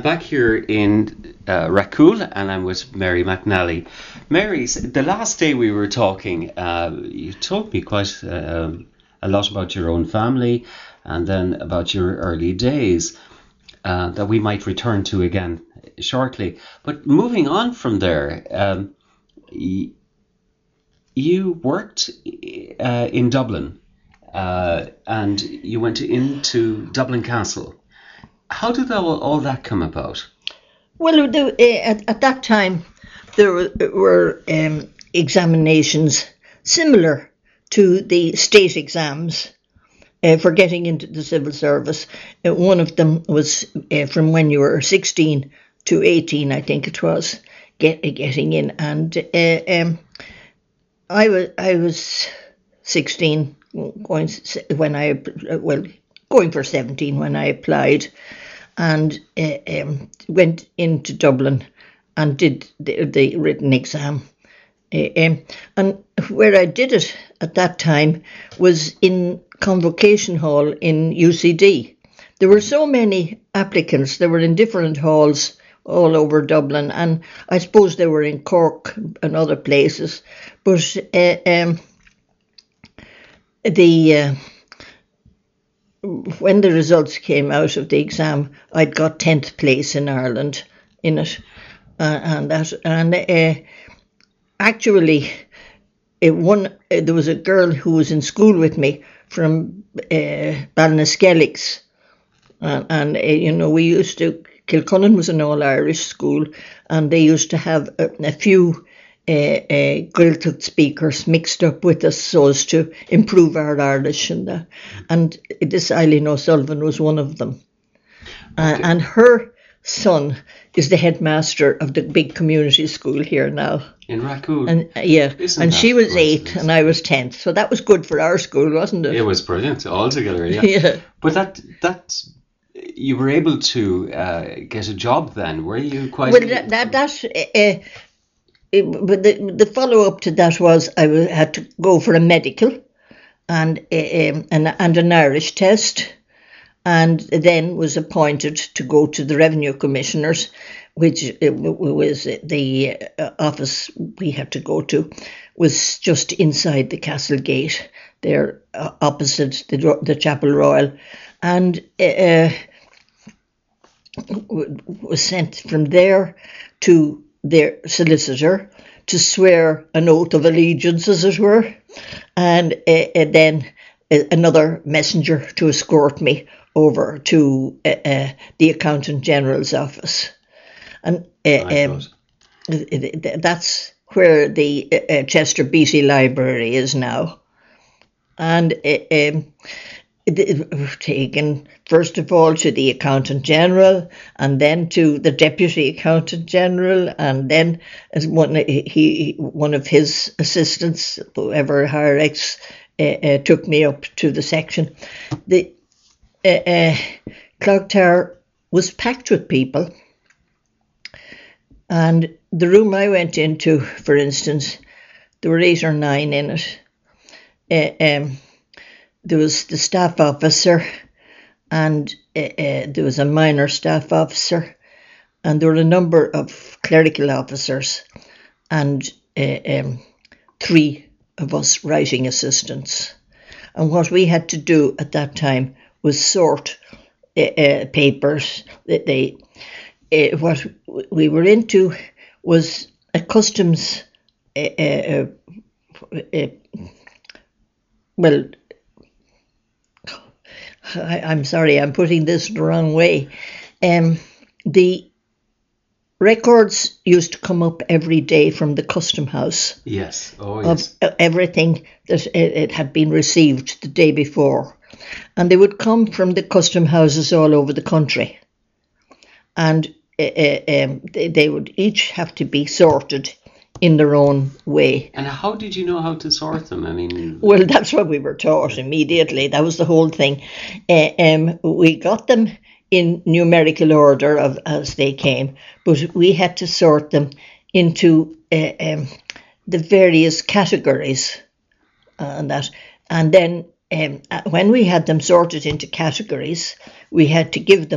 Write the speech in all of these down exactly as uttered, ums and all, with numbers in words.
I'm back here in uh, Racool, and I'm with Mary McNally. Mary, the last day we were talking, uh, you told me quite uh, a lot about your own family, and then about your early days uh, that we might return to again shortly. But moving on from there, um, y- you worked uh, in Dublin, uh, and you went into Dublin Castle. How did all, all that come about? Well, the, uh, at, at that time, there were, were um, examinations similar to the state exams uh, for getting into the civil service. Uh, one of them was uh, from when you were sixteen to eighteen, I think it was, get, getting in. And uh, um, I was I was sixteen, going when I well going for seventeen when I applied, and uh, um, went into Dublin and did the, the written exam. Uh, um, and where I did it at that time was in Convocation Hall in U C D. There were so many applicants. They were in different halls all over Dublin, and I suppose they were in Cork and other places. But uh, um, the uh, when the results came out of the exam, I'd got tenth place in Ireland in it, uh, and that and uh, actually, it one uh, there was a girl who was in school with me from uh, Ballinaskelligs, and, and uh, you know we used to. Kilcullen was an all-Irish school, and they used to have a, a few uh, uh, Gaeltacht speakers mixed up with us so as to improve our Irish. And, uh, and this Eileen O'Sullivan was one of them. Uh, Okay. and her son is the headmaster of the big community school here now. In Racool. And uh, yeah, Isn't and that she was eight coincidence? and I was tenth. So that was good for our school, wasn't it? It was brilliant altogether, yeah. Yeah. But that that you were able to uh, get a job then, were you? Quite. Well, that that, that uh, it, but the the follow up to that was I wa- had to go for a medical and uh, um, and and an Irish test, and then was appointed to go to the Revenue Commissioners, which uh, w- w- was the uh, office we had to go to, was just inside the castle gate, there uh, opposite the Ro- the Chapel Royal, and. Uh, w- was sent from there to their solicitor to swear an oath of allegiance, as it were, and, uh, and then uh, another messenger to escort me over to uh, uh, the Accountant General's office. And uh, I um, thought. th- th- that's where the uh, uh, Chester Beatty Library is now. And uh, um, it- taken first of all to the Accountant General, and then to the Deputy Accountant General, and then as one he one of his assistants, whoever Hirex, uh, uh, took me up to the section. The uh, uh, Clock Tower was packed with people, and the room I went into, for instance, there were eight or nine in it. Uh, um, there was the staff officer, and uh, uh, there was a minor staff officer, and there were a number of clerical officers, and uh, um, three of us writing assistants. And what we had to do at that time was sort uh, uh, papers. That they, uh, what we were into was a customs, uh, uh, uh, well, I, I'm sorry, I'm putting this the wrong way. Um, the records used to come up every day from the custom house Yes. Oh, of yes. uh, everything that it, it had been received the day before. And they would come from the custom houses all over the country. And uh, uh, um, they, they would each have to be sorted in their own way. And how did you know how to sort them? I mean, Well, that's what we were taught immediately. That was the whole thing. Uh, um, we got them in numerical order of as they came, but we had to sort them into uh, um, the various categories, uh, and that, and then um, uh, when we had them sorted into categories, we had to give them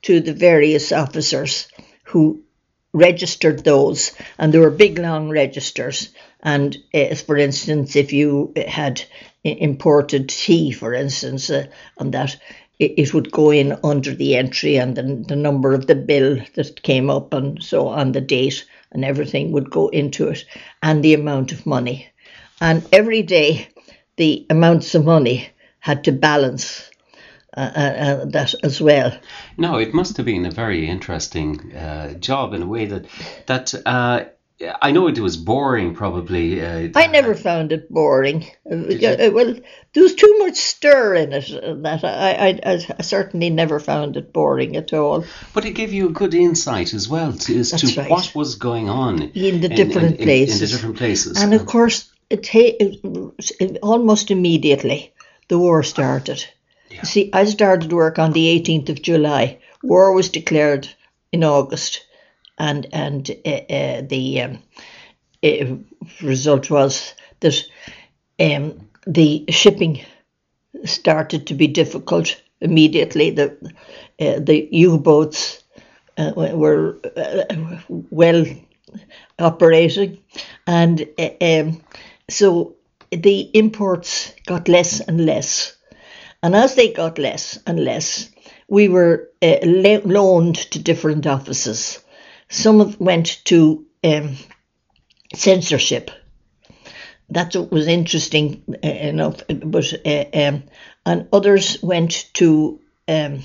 to the various officers who registered those, and there were big long registers. And uh, for instance, if you had imported tea, for instance, uh, on that, it, it would go in under the entry, and the, the number of the bill that came up, and so on, the date, and everything would go into it, and the amount of money. And every day, the amounts of money had to balance uh, uh, that as well. No, it must have been a very interesting uh, job in a way that that uh, I know it was boring, probably. Uh, I never found it boring. Uh, well, there was too much stir in it. uh, That I, I, I certainly never found it boring at all. But it gave you a good insight as well to, as That's to right. what was going on In the different in, in, places. In the different places. And of course, it, ta- it almost immediately the war started. Yeah. See, I started work on the eighteenth of July. War was declared in August, and and uh, uh, the um, uh, result was that um, the shipping started to be difficult immediately. The uh, the U-boats uh, were uh, well operating, and uh, um, so the imports got less and less. And as they got less and less, we were uh, le- loaned to different offices. Some of went to um, censorship. That was interesting uh, enough, but uh, um, and others went to um,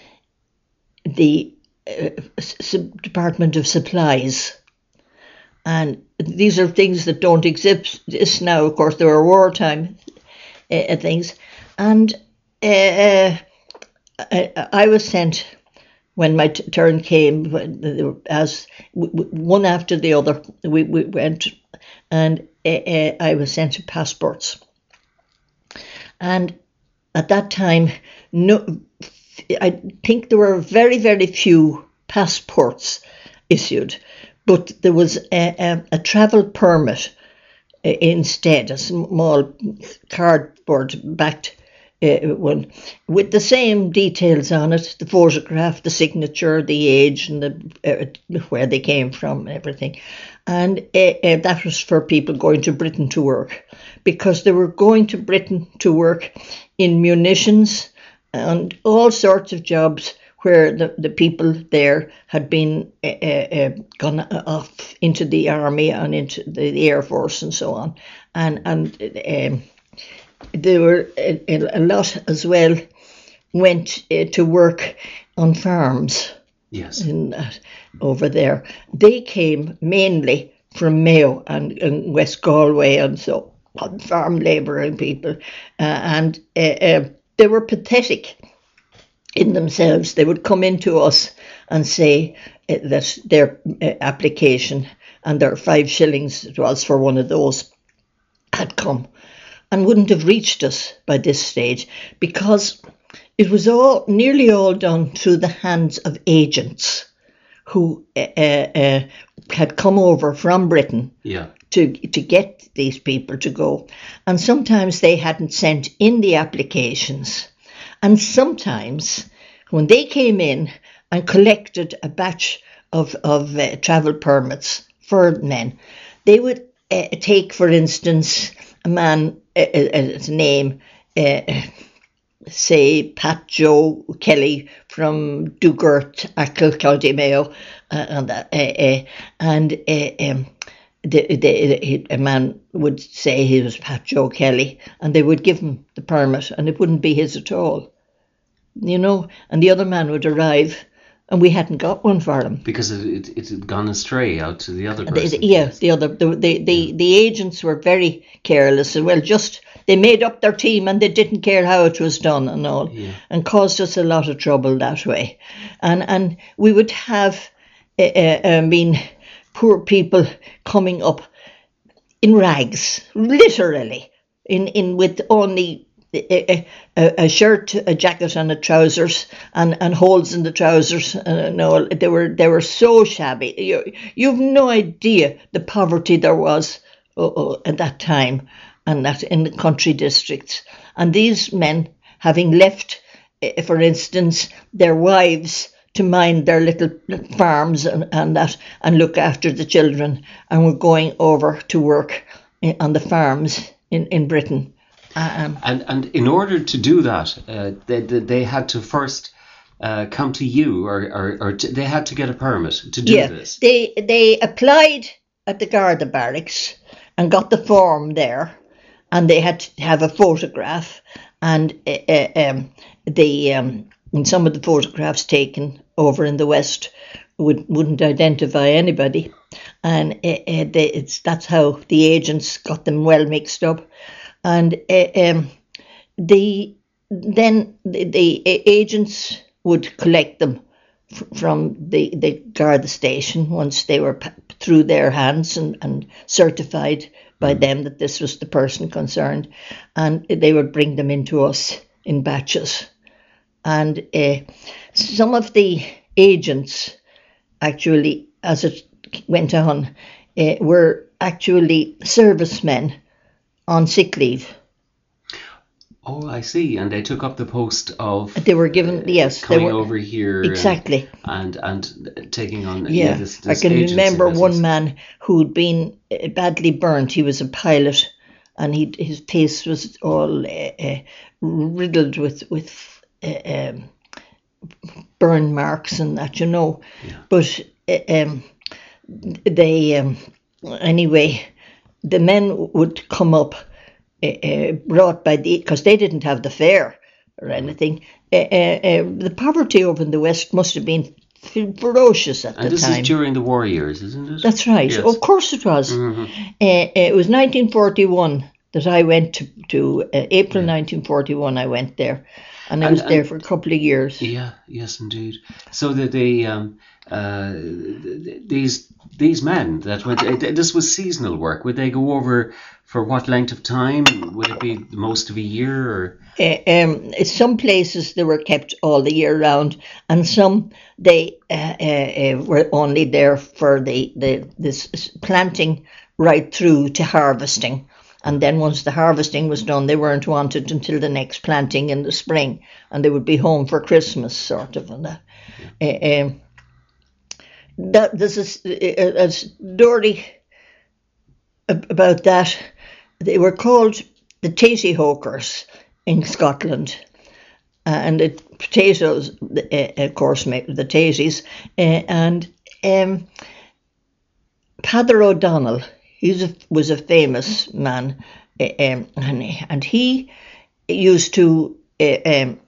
the uh, sub- Department of Supplies. And these are things that don't exist now. Of course, there were wartime uh, things, and uh, I, I was sent when my t- turn came, as w- w- one after the other. We, we went, and uh, uh, I was sent passports. And at that time, no, I think there were very, very few passports issued, but there was a, a, a travel permit uh, instead, a small cardboard-backed uh, one, with the same details on it: the photograph, the signature, the age, and the uh, where they came from, and everything. And uh, uh, that was for people going to Britain to work, because they were going to Britain to work in munitions and all sorts of jobs where the, the people there had been uh, uh, gone off into the army and into the, the Air Force and so on. And, and um, there were a, a lot as well went uh, to work on farms. Yes. In that, over there. They came mainly from Mayo and, and West Galway and so on, farm labouring people. Uh, and uh, uh, they were pathetic in themselves. They would come into us and say uh, that their uh, application and their five shillings, it was for one of those, had come and wouldn't have reached us by this stage, because it was all nearly all done through the hands of agents who uh, uh, had come over from Britain yeah. to to get these people to go. And sometimes they hadn't sent in the applications. And sometimes when they came in and collected a batch of, of uh, travel permits for men, they would uh, take, for instance, a man, uh, uh, his name, uh, say Pat Joe Kelly from Dugert, Achill, County Mayo, uh, and that, uh, uh, and uh, um, the, the, a man would say he was Pat Joe Kelly, and they would give him the permit, and it wouldn't be his at all, you know. And the other man would arrive, and we hadn't got one for him because it, it, it had gone astray out to the other The- person. the- yeah, the other the the, the, Yeah. the agents were very careless, and well, just they made up their team and they didn't care how it was done and all, Yeah. and caused us a lot of trouble that way. And and we would have, uh, uh, I mean, poor people coming up in rags, literally, in in with only a, a, a shirt, a jacket, and a trousers, and, and holes in the trousers. And no, they were they were so shabby. You you've no idea the poverty there was oh, oh, at that time, and that in the country districts. And these men, having left, eh, for instance, their wives to mind their little farms and, and that and look after the children, and were going over to work in, on the farms in, in Britain. Um, and and in order to do that, uh, they, they they had to first uh, come to you, or or, or t- they had to get a permit to do yeah, this. they they applied at the Garda barracks and got the form there, and they had to have a photograph, and uh, um, the um, and some of the photographs taken over in the West would wouldn't identify anybody, and uh, uh, they, it's that's how the agents got them well mixed up. And uh, um, the then the, the agents would collect them f- from the, the Garda station once they were p- through their hands and, and certified by mm. them that this was the person concerned, and they would bring them into us in batches. And uh, some of the agents actually, as it went on, uh, were actually servicemen on sick leave. Oh, I see. And they took up the post of they were given uh, yes coming they were, over here exactly and and, and taking on yeah, yeah this, this I can remember business. One man who'd been badly burnt. He was a pilot, and he his face was all uh, uh, riddled with with uh, um, burn marks and that, you know. Yeah. But uh, um, they um, anyway. The men would come up, uh, uh, brought by the, because they didn't have the fare or anything. Uh, uh, uh, the poverty over in the West must have been ferocious at and the this time. is during the war years, isn't it? That's right. Yes. Of course it was. Mm-hmm. Uh, it was nineteen forty-one that I went to, to uh, April yeah. nineteen forty-one I went there. And I and, was there for a couple of years. Yeah, yes, indeed. So that they, um, uh, these these men that went, this was seasonal work. Would they go over for what length of time? Would it be most of a year? Or? Uh, um, some places they were kept all the year round, and some they uh, uh, were only there for the, the this planting right through to harvesting. And then once the harvesting was done, they weren't wanted until the next planting in the spring, and they would be home for Christmas, sort of. And that, yeah. uh, um, that this is a, a story about that. They were called the Tatey Hawkers in Scotland, uh, and the potatoes, uh, of course, make the Tateys, uh, and um, Peadar O'Donnell. He was a famous man, uh, um, and, and he used to uh, um,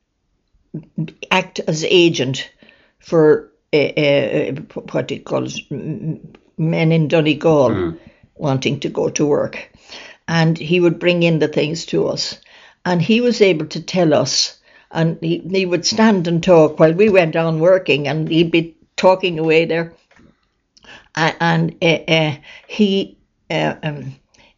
act as agent for uh, uh, what do you call it, men in Donegal mm. wanting to go to work. And he would bring in the things to us. And he was able to tell us, and he, he would stand and talk while we went on working, and he'd be talking away there. And uh, uh, he uh, um,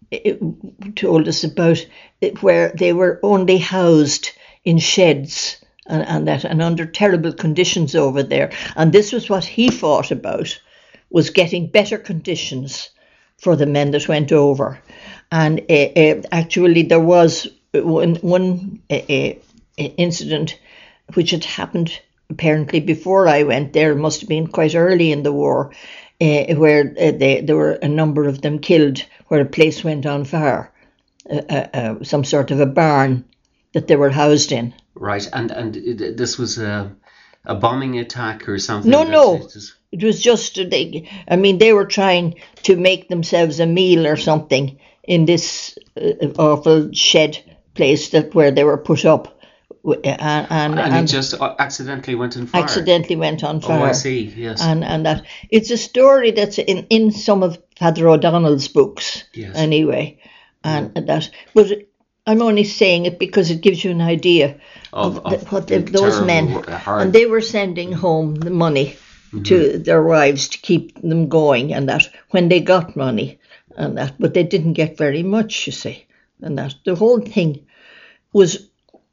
told us about it, where they were only housed in sheds and, and that, and under terrible conditions over there. And this was what he thought about, was getting better conditions for the men that went over. And uh, uh, actually, there was one, one uh, uh, incident which had happened apparently before I went there. It must have been quite early in the war. Uh, where uh, they, there were a number of them killed, where a place went on fire, uh, uh, uh, some sort of a barn that they were housed in. Right, and and it, this was a, a bombing attack or something? No, no, it, just... it was just, they, I mean, they were trying to make themselves a meal or something in this uh, awful shed place that where they were put up. And, and, and it just accidentally went on fire. Accidentally went on fire. Oh, I see. Yes. And and that it's a story that's in, in some of Peadar O'Donnell's books. Yes. Anyway, and yeah. that. But I'm only saying it because it gives you an idea of, of, of the, what the, those men, hard. And they were sending home the money mm-hmm. to their wives to keep them going, and that when they got money, and that, but they didn't get very much, you see, and that the whole thing was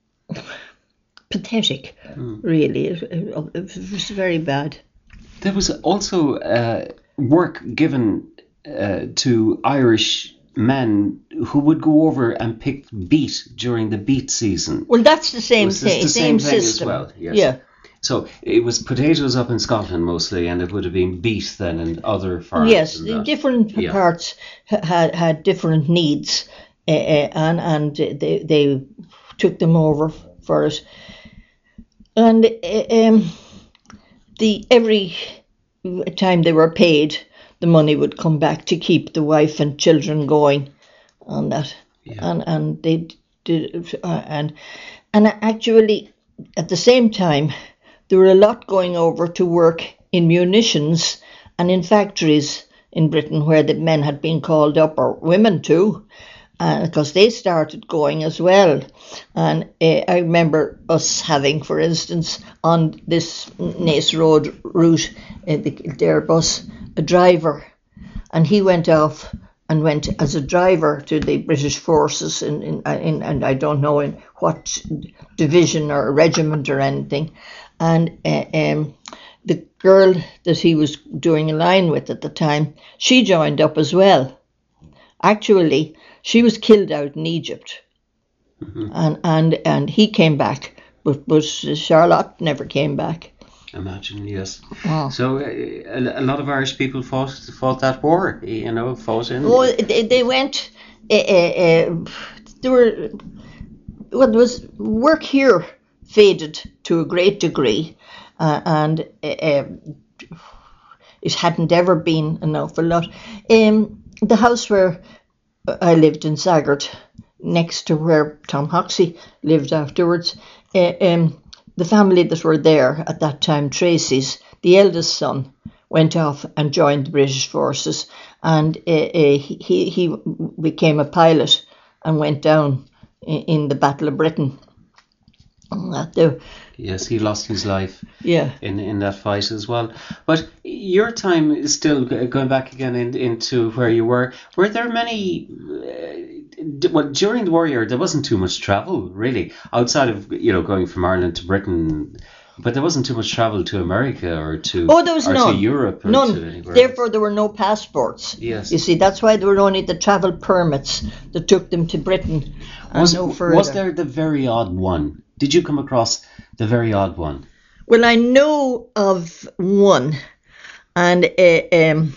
pathetic, mm. really. It, it, it was very bad. There was also uh, work given uh, to Irish men who would go over and pick beet during the beet season. Well, that's the same thing. The same, same thing system. as well. Yes. Yeah. So it was potatoes up in Scotland mostly, and it would have been beet then in other farms. Yes, and the that. different Yeah. parts ha- had had different needs, uh, uh, and and they they took them over for it. And uh, um, the every time they were paid, the money would come back to keep the wife and children going on that. Yeah. And and they did, uh, and and actually at the same time there were a lot going over to work in munitions and in factories in Britain where the men had been called up, or women too, because they started going as well. And uh, I remember us having, for instance, on this Naas Road route, uh, the Kildare bus, a driver, and he went off and went as a driver to the British forces in, in, in and I don't know in what division or regiment or anything. And uh, um, the girl that he was doing a line with at the time, she joined up as well. Actually, she was killed out in Egypt, Mm-hmm. and, and and he came back, but, but Charlotte never came back. Imagine, yes. Oh. So uh, a, a lot of Irish people fought fought that war, you know, fought in. Oh, they, they went. Uh, uh, uh, there were. Well, there was work here faded to a great degree, uh, and uh, it hadn't ever been an awful lot. Um, the house where I lived in Saggart, next to where Tom Hoxie lived afterwards, uh, um, the family that were there at that time, Tracy's, the eldest son, went off and joined the British forces, and uh, uh, he he became a pilot and went down in, in the Battle of Britain. That the, Yes, he lost his life yeah. in, in that fight as well. But your time is still g- going back again in, into where you were. Were there many? Uh, d- well, during the war year, there wasn't too much travel really outside of you know going from Ireland to Britain. But there wasn't too much travel to America or to Oh, there was or none. to Europe or None. to anywhere Therefore, else. there were no passports. Yes. You see, that's why there were only the travel permits that took them to Britain and Was, no further. was there the very odd one? Did you come across the very odd one? Well, I know of one, and uh, um,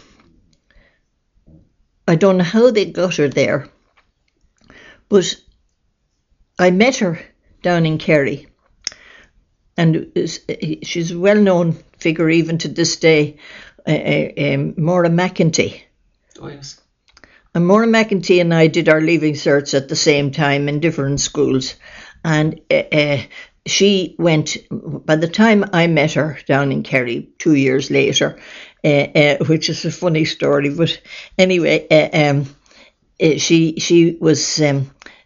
I don't know how they got her there, but I met her down in Kerry, and she's a well-known figure even to this day, uh, uh, um, Maura McEntee. Oh yes. And Maura McEntee and I did our leaving certs at the same time in different schools, and uh, uh, she went, by the time I met her down in Kerry two years later, uh, uh, which is a funny story, but anyway, uh, um, uh, she she was um,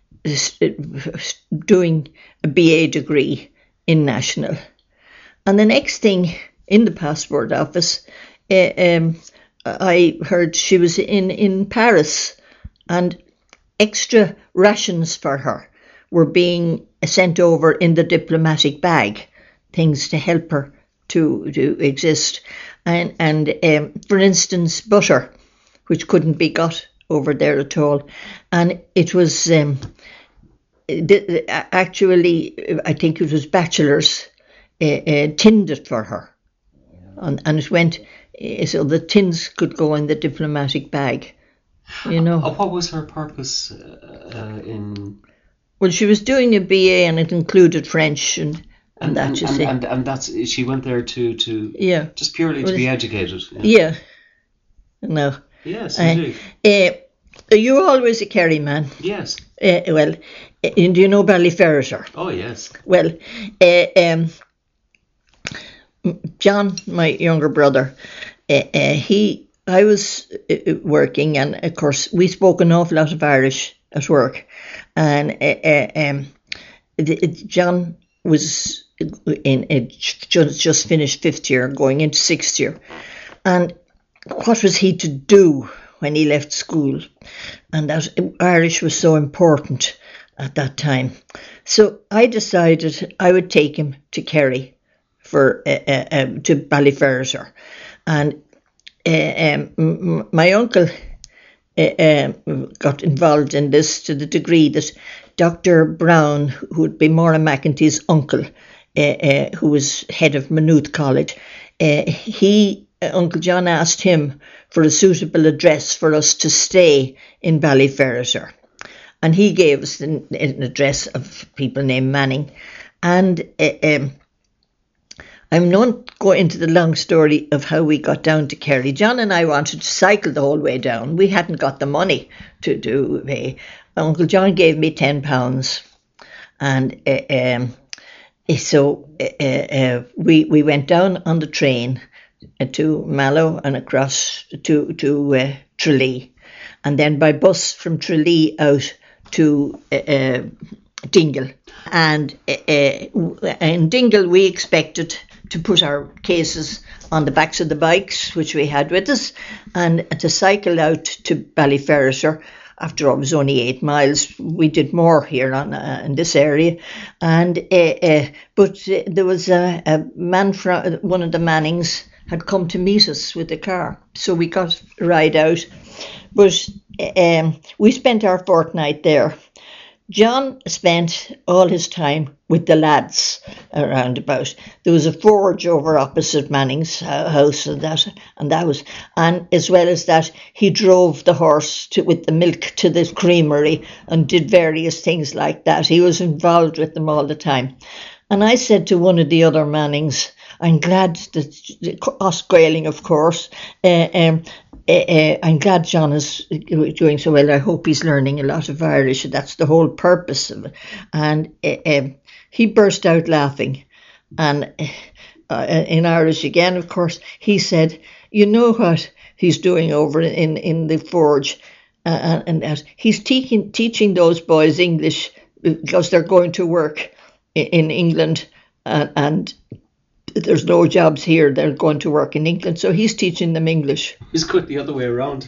doing a B A degree in National. And the next thing in the passport office, uh, um, I heard she was in, in Paris, and extra rations for her were being sent over in the diplomatic bag, things to help her to, to exist. And, and um, for instance, butter, which couldn't be got over there at all. And it was um, actually, I think it was bachelors, uh, uh, tinned it for her. And, and it went, uh, so the tins could go in the diplomatic bag, you know. Uh, what was her purpose uh, uh, in... Well, she was doing a B A and it included French and, and, And, that, and, you and, see. and, and that's she went there to, to Yeah. just purely Well, to be educated. Yeah. No. Yes, Uh, indeed. uh, you were always a Kerry man. Yes. Uh, well, uh, do you know Ballyferriter? Oh, yes. Well, uh, um, John, my younger brother, uh, uh, he, I was uh, working, and of course we spoke an awful lot of Irish at work, and uh, uh, um, the, John was in uh, just just finished fifth year, going into sixth year, and what was he to do when he left school? And that Irish was so important at that time. So I decided I would take him to Kerry for uh, uh, um, to Ballyferriter, and uh, um, m- my uncle uh, um, got involved in this to the degree that Doctor Brown, who would be Maura McEntee's uncle, uh, uh, who was head of Maynooth College, uh, he, uh, Uncle John asked him for a suitable address for us to stay in Ballyferriter. And he gave us an, an address of people named Manning. And uh, um, I'm not going into the long story of how we got down to Kerry. John and I wanted to cycle the whole way down. We hadn't got the money to do it. Uncle John gave me ten pounds. And uh, um, so uh, uh, we we went down on the train to Mallow and across to, to uh, Tralee. And then by bus from Tralee out to uh, uh, Dingle. And uh, in Dingle we expected to put our cases on the backs of the bikes, which we had with us, and to cycle out to Ballyferriter. After all, it was only eight miles. We did more here on uh, in this area, and uh, uh, but uh, there was a, a man from one of the Mannings had come to meet us with a car, so we got a ride out. But um, we spent our fortnight there. John spent all his time with the lads around about. There was a forge over opposite Manning's house, and that, and that was, and as well as that, he drove the horse to, with the milk to the creamery and did various things like that. He was involved with them all the time. And I said to one of the other Mannings, I'm glad that, us Grayling, of course, uh, um, uh, uh, I'm glad John is doing so well. I hope he's learning a lot of Irish. That's the whole purpose of it. And uh, um, he burst out laughing. And uh, in Irish again, of course, he said, you know what he's doing over in, in the forge? Uh, and that he's teaching, teaching those boys English because they're going to work in England, uh, and there's no jobs here. They're going to work in England, so he's teaching them English. It's quite the other way around.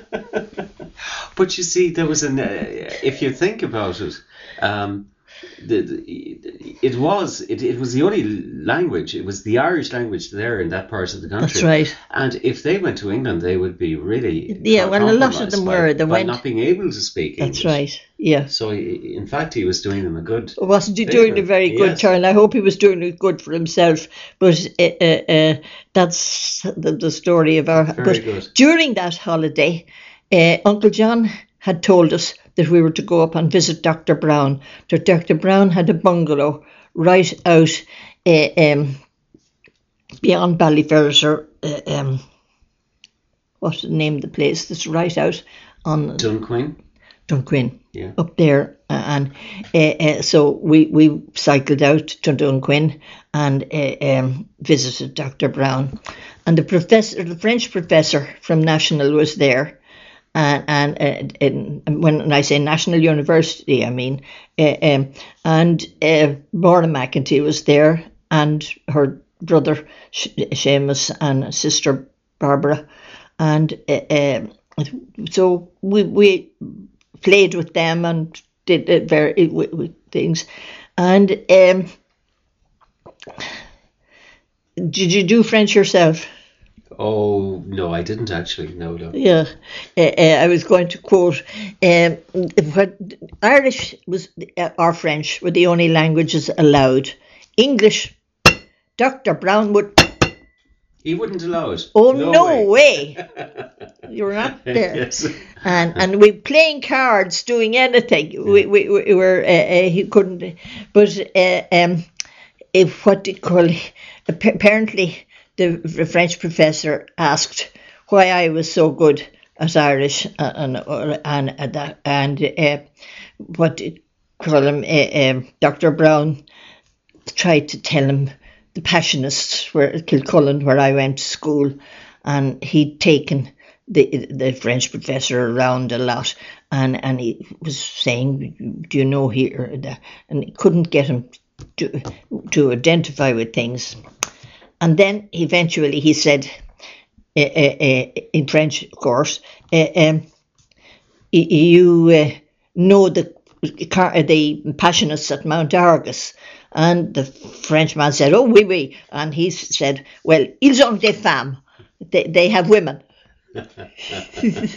But you see, there was an. Uh, if you think about it, um, the, the, it was it, it was the only language. It was the Irish language there in that part of the country. That's right. And if they went to England, they would be really yeah. Well, a lot of them by, were. They by went not being able to speak English. That's right. Yeah. So in fact, he was doing them a good. Wasn't he doing favor. a very good Yes. turn? I hope he was doing it good for himself. But uh, uh, uh, that's the, the story of our. Very but good. During that holiday, uh, Uncle John had told us that we were to go up and visit Doctor Brown. That Doctor Brown had a bungalow right out uh, um, beyond Ballyferriter. Uh, um, what's the name of the place? That's right out on Dunquin. Dunquin. Yeah. Up there, uh, and uh, uh, so we, we cycled out to Dunquin and uh, um, visited Doctor Brown, and the professor, the French professor from National, was there, and and, uh, and when I say National University, I mean, uh, um, and uh, Maura McEntee was there, and her brother Seamus and sister Barbara, and uh, uh, so we we. played with them and did uh, very with, with things. And um, did you do French yourself? Oh no, I didn't actually. No, no. Yeah, uh, uh, I was going to quote. Um, what Irish was uh, or French were the only languages allowed. English, Doctor Brown would. He wouldn't allow it. Oh no, no way! way. You're not there. Yes. And and we playing cards, doing anything. Yeah. We, we we were uh, uh, he couldn't. But uh, um, if what do you call it? Apparently the, the French professor asked why I was so good at Irish uh, and uh, and uh, that and uh, what do you call him? Uh, um, Doctor Brown tried to tell him. The Passionists were at Kilcullen, where I went to school, and he'd taken the the French professor around a lot, and, and he was saying, "Do you know here?" And he couldn't get him to to identify with things, and then eventually he said, uh, uh, uh, in French, of course, uh, um, "You uh, know the the Passionists at Mount Argus." And the Frenchman said, "Oh, oui, oui." And he said, "Well, ils ont des femmes. They, they have women."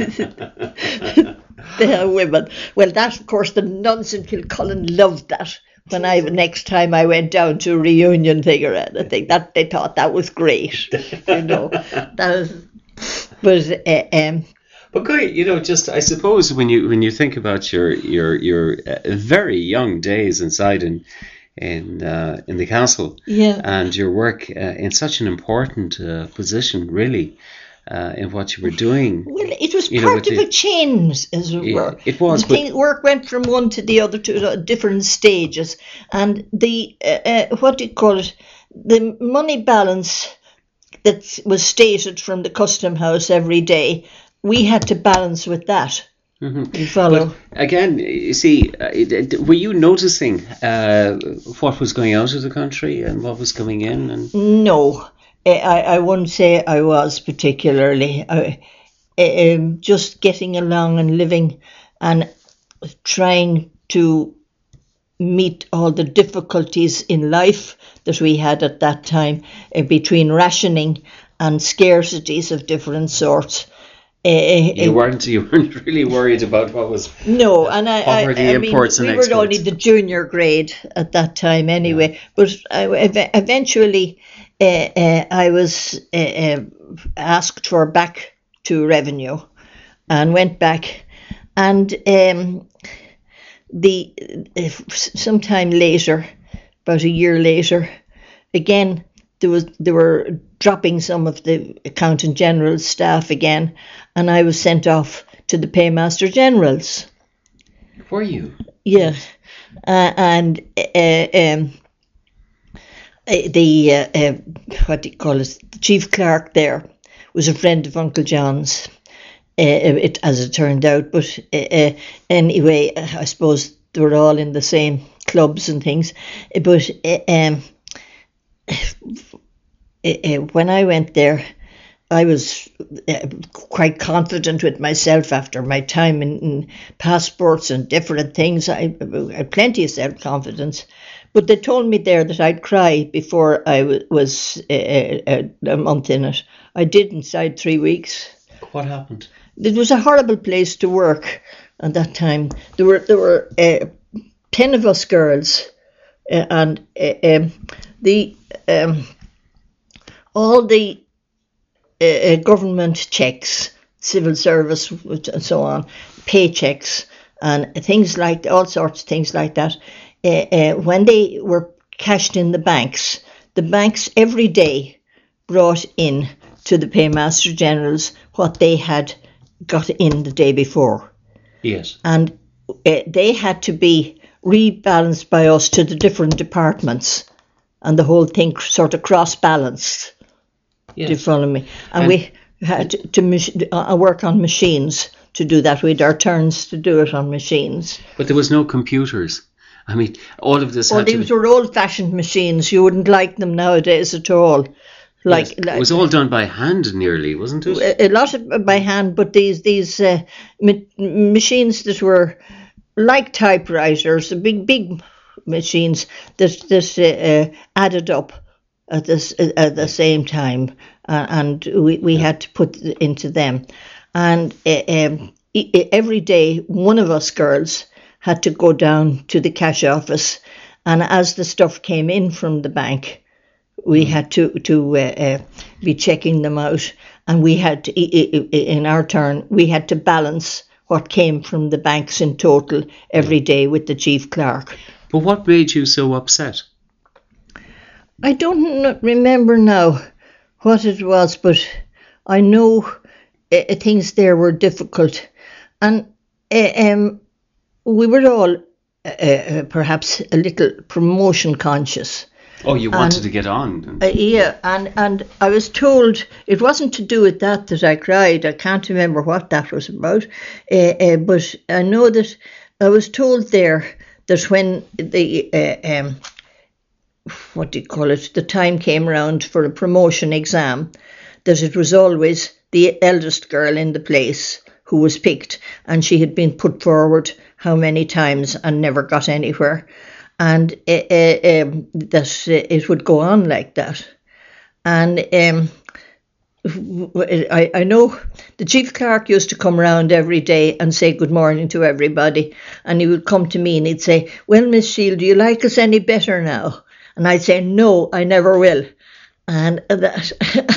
They have women. Well, that, of course, the nuns in Kilcullen loved that. when I next time I went down to a reunion thing or anything. That they thought that was great, you know. That was, but uh, um. But great, you know, just I suppose when you when you think about your your your uh, very young days inside in in uh, in the castle, yeah, and your work uh, in such an important uh, position, really, uh, in what you were doing. Well, it was you know, part of the, a chain, as it yeah, were. it was. The But thing, work went from one to the other to uh, different stages, and the uh, uh, what do you call it? The money balance that was stated from the custom house every day, we had to balance with that. Mm-hmm. You follow? But again, you see, uh, it, it, were you noticing uh, what was going out of the country and what was coming in? And no, I, I wouldn't say I was particularly. I, um, just getting along and living and trying to meet all the difficulties in life that we had at that time, uh, between rationing and scarcities of different sorts. Uh, you weren't you weren't really worried about what was no, and I, what were the I, I imports mean, and we exports? were only the junior grade at that time anyway. Yeah. But I, eventually, uh, uh, I was uh, uh, asked for back to revenue, and went back, and um, the uh, sometime later, about a year later, again there was they were dropping some of the Accountant General's staff again, and I was sent off to the Paymaster General's. Were you? Yeah, uh, and uh, um, the uh, uh, what do you call it? The chief clerk there was a friend of Uncle John's. Uh, it, as it turned out, but uh, uh, anyway, I suppose they were all in the same clubs and things. But uh, um, uh, when I went there, I was uh, quite confident with myself after my time in, in passports and different things. I, I had plenty of self-confidence. But they told me there that I'd cry before I w- was uh, a, a month in it. I did inside three weeks. What happened? It was a horrible place to work at that time. There were there were uh, ten of us girls, uh, and uh, um, the um, all the uh, government checks, civil service, and so on, paychecks, and things like all sorts of things like that. Uh, uh, when they were cashed in the banks, the banks every day brought in to the Paymaster Generals what they had got in the day before. Yes. And uh, they had to be rebalanced by us to the different departments, and the whole thing sort of cross-balanced. Yes. Do you follow me? And, and we had to, to mach- uh, work on machines to do that. We had our turns to do it on machines. But there was no computers. I mean, all of this Oh, had these to were old-fashioned machines. You wouldn't like them nowadays at all. Like, yes. like it was all done by hand nearly, wasn't it? A, a lot of by hand, but these these uh, ma- machines that were like typewriters, big big machines that that uh, uh, added up at this uh, at the same time, uh, and we, we yeah. had to put into them, and uh, um, every day one of us girls had to go down to the cash office, and as the stuff came in from the bank, we had to to uh, uh, be checking them out, and we had to, in our turn, we had to balance what came from the banks in total every day with the chief clerk. But what made you so upset? I don't remember now what it was, but I know uh, things there were difficult, and uh, um, we were all uh, uh, perhaps a little promotion conscious. Oh, you wanted and, to get on. Uh, yeah, and, and I was told it wasn't to do with that that I cried. I can't remember what that was about. Uh, uh, but I know that I was told there that when the, uh, um, what do you call it, the time came around for a promotion exam, that it was always the eldest girl in the place who was picked, and she had been put forward how many times and never got anywhere. And uh, uh, um, that uh, it would go on like that. And um, I, I know the chief clerk used to come round every day and say good morning to everybody, and he would come to me and he'd say, well, Miss Shield, do you like us any better now? And I'd say, no, I never will. And that,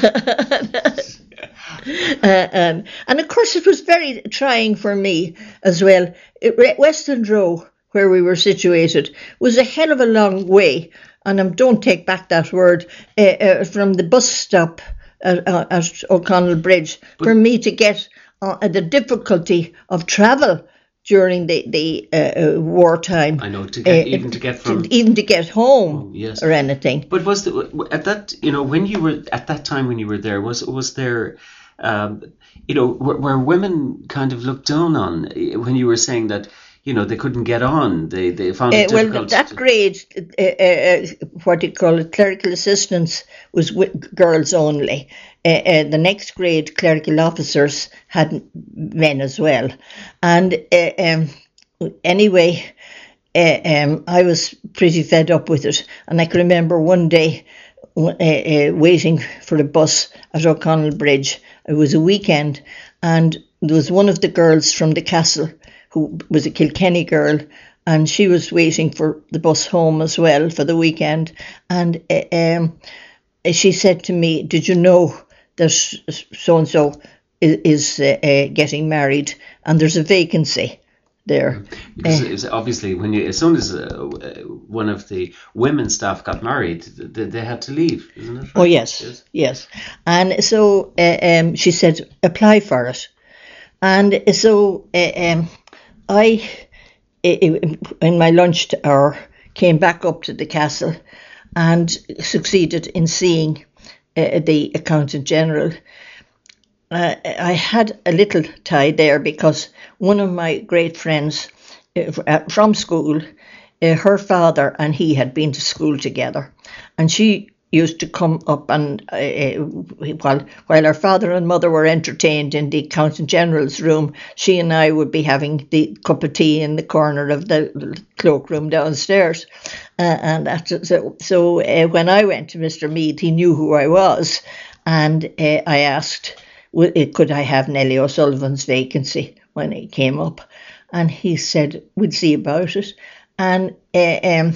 uh, um, and of course it was very trying for me as well. It, Westland Row, where we were situated, was a hell of a long way, and um, don't take back that word, uh, uh, from the bus stop at, uh, at O'Connell Bridge, but for me to get uh, the difficulty of travel during the the uh, uh, wartime. I know, to get, uh, even to get from to, even to get home, oh, yes. or anything. But was the, at that, you know, when you were at that time when you were there, was was there, um, you know, were, were women kind of looked down on when you were saying that, you know, they couldn't get on, they they found it uh, difficult? Well, that to... grade, uh, uh, what do you call it, clerical assistants, was with girls only. Uh, uh, the next grade, clerical officers, had men as well. And uh, um, anyway, uh, um, I was pretty fed up with it. And I can remember one day uh, uh, waiting for the bus at O'Connell Bridge. It was a weekend, and there was one of the girls from the castle who was a Kilkenny girl, and she was waiting for the bus home as well for the weekend. And uh, um, she said to me, did you know that so-and-so is, is uh, uh, getting married and there's a vacancy there? Because uh, it's obviously, when you, as soon as uh, one of the women staff got married, they, they had to leave, isn't it? Right? Oh, yes, yes, yes. And so uh, um, she said, apply for it. And so uh, um, I, in my lunch hour, came back up to the castle and succeeded in seeing uh, the Accountant General. Uh, I had a little tie there because one of my great friends uh, from school, uh, her father and he had been to school together, and she used to come up and uh, while while her father and mother were entertained in the Accountant General's room, she and I would be having the cup of tea in the corner of the cloakroom downstairs. Uh, and that, so, so uh, when I went to Mister Meade, he knew who I was, and uh, I asked, could I have Nellie O'Sullivan's vacancy when it came up, and he said we'd see about it. And uh, um,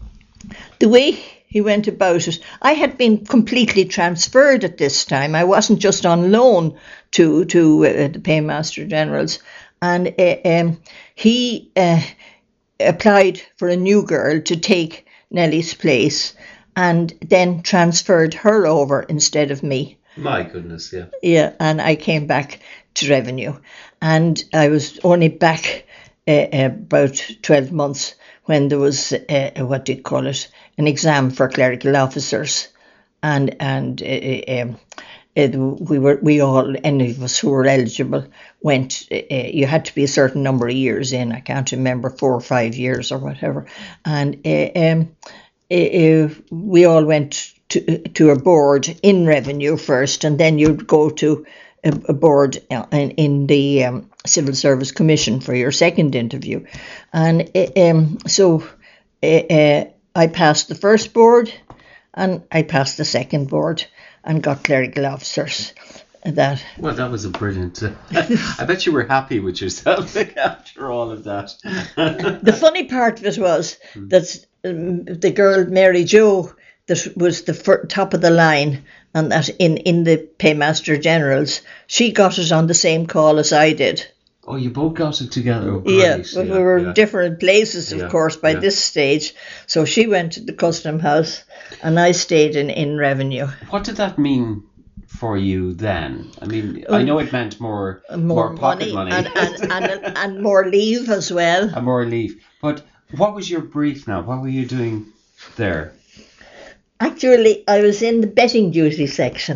the way he went about it, I had been completely transferred at this time. I wasn't just on loan to to uh, the Paymaster Generals, and uh, um, he uh, applied for a new girl to take Nellie's place, and then transferred her over instead of me. My goodness, yeah. Yeah, and I came back to Revenue, and I was only back uh, about twelve months when there was uh, what do you call it, an exam for clerical officers, and and uh, um, it, we were we all any of us who were eligible went. Uh, you had to be a certain number of years in. I can't remember, four or five years or whatever, and uh, um, uh, we all went to to a board in Revenue first, and then you'd go to a, a board in, in the um, Civil Service Commission for your second interview, and uh, um, so uh, uh, I passed the first board, and I passed the second board, and got clerical officers. That well, that was a brilliant. Uh, I bet you were happy with yourself after all of that. The funny part of it was mm. that um, the girl Mary Jo, that was the fir- top of the line, and that in, in the Paymaster Generals, she got it on the same call as I did. Oh, you both got it together. Oh, yeah, great. but yeah, we were yeah. in different places, of yeah, course, by yeah. this stage. So she went to the Custom House, and I stayed in, in Revenue. What did that mean for you then? I mean, um, I know it meant more more, more pocket money, money, and, and, and, and more leave as well. And more leave. But what was your brief now? What were you doing there? Actually, I was in the betting duty section.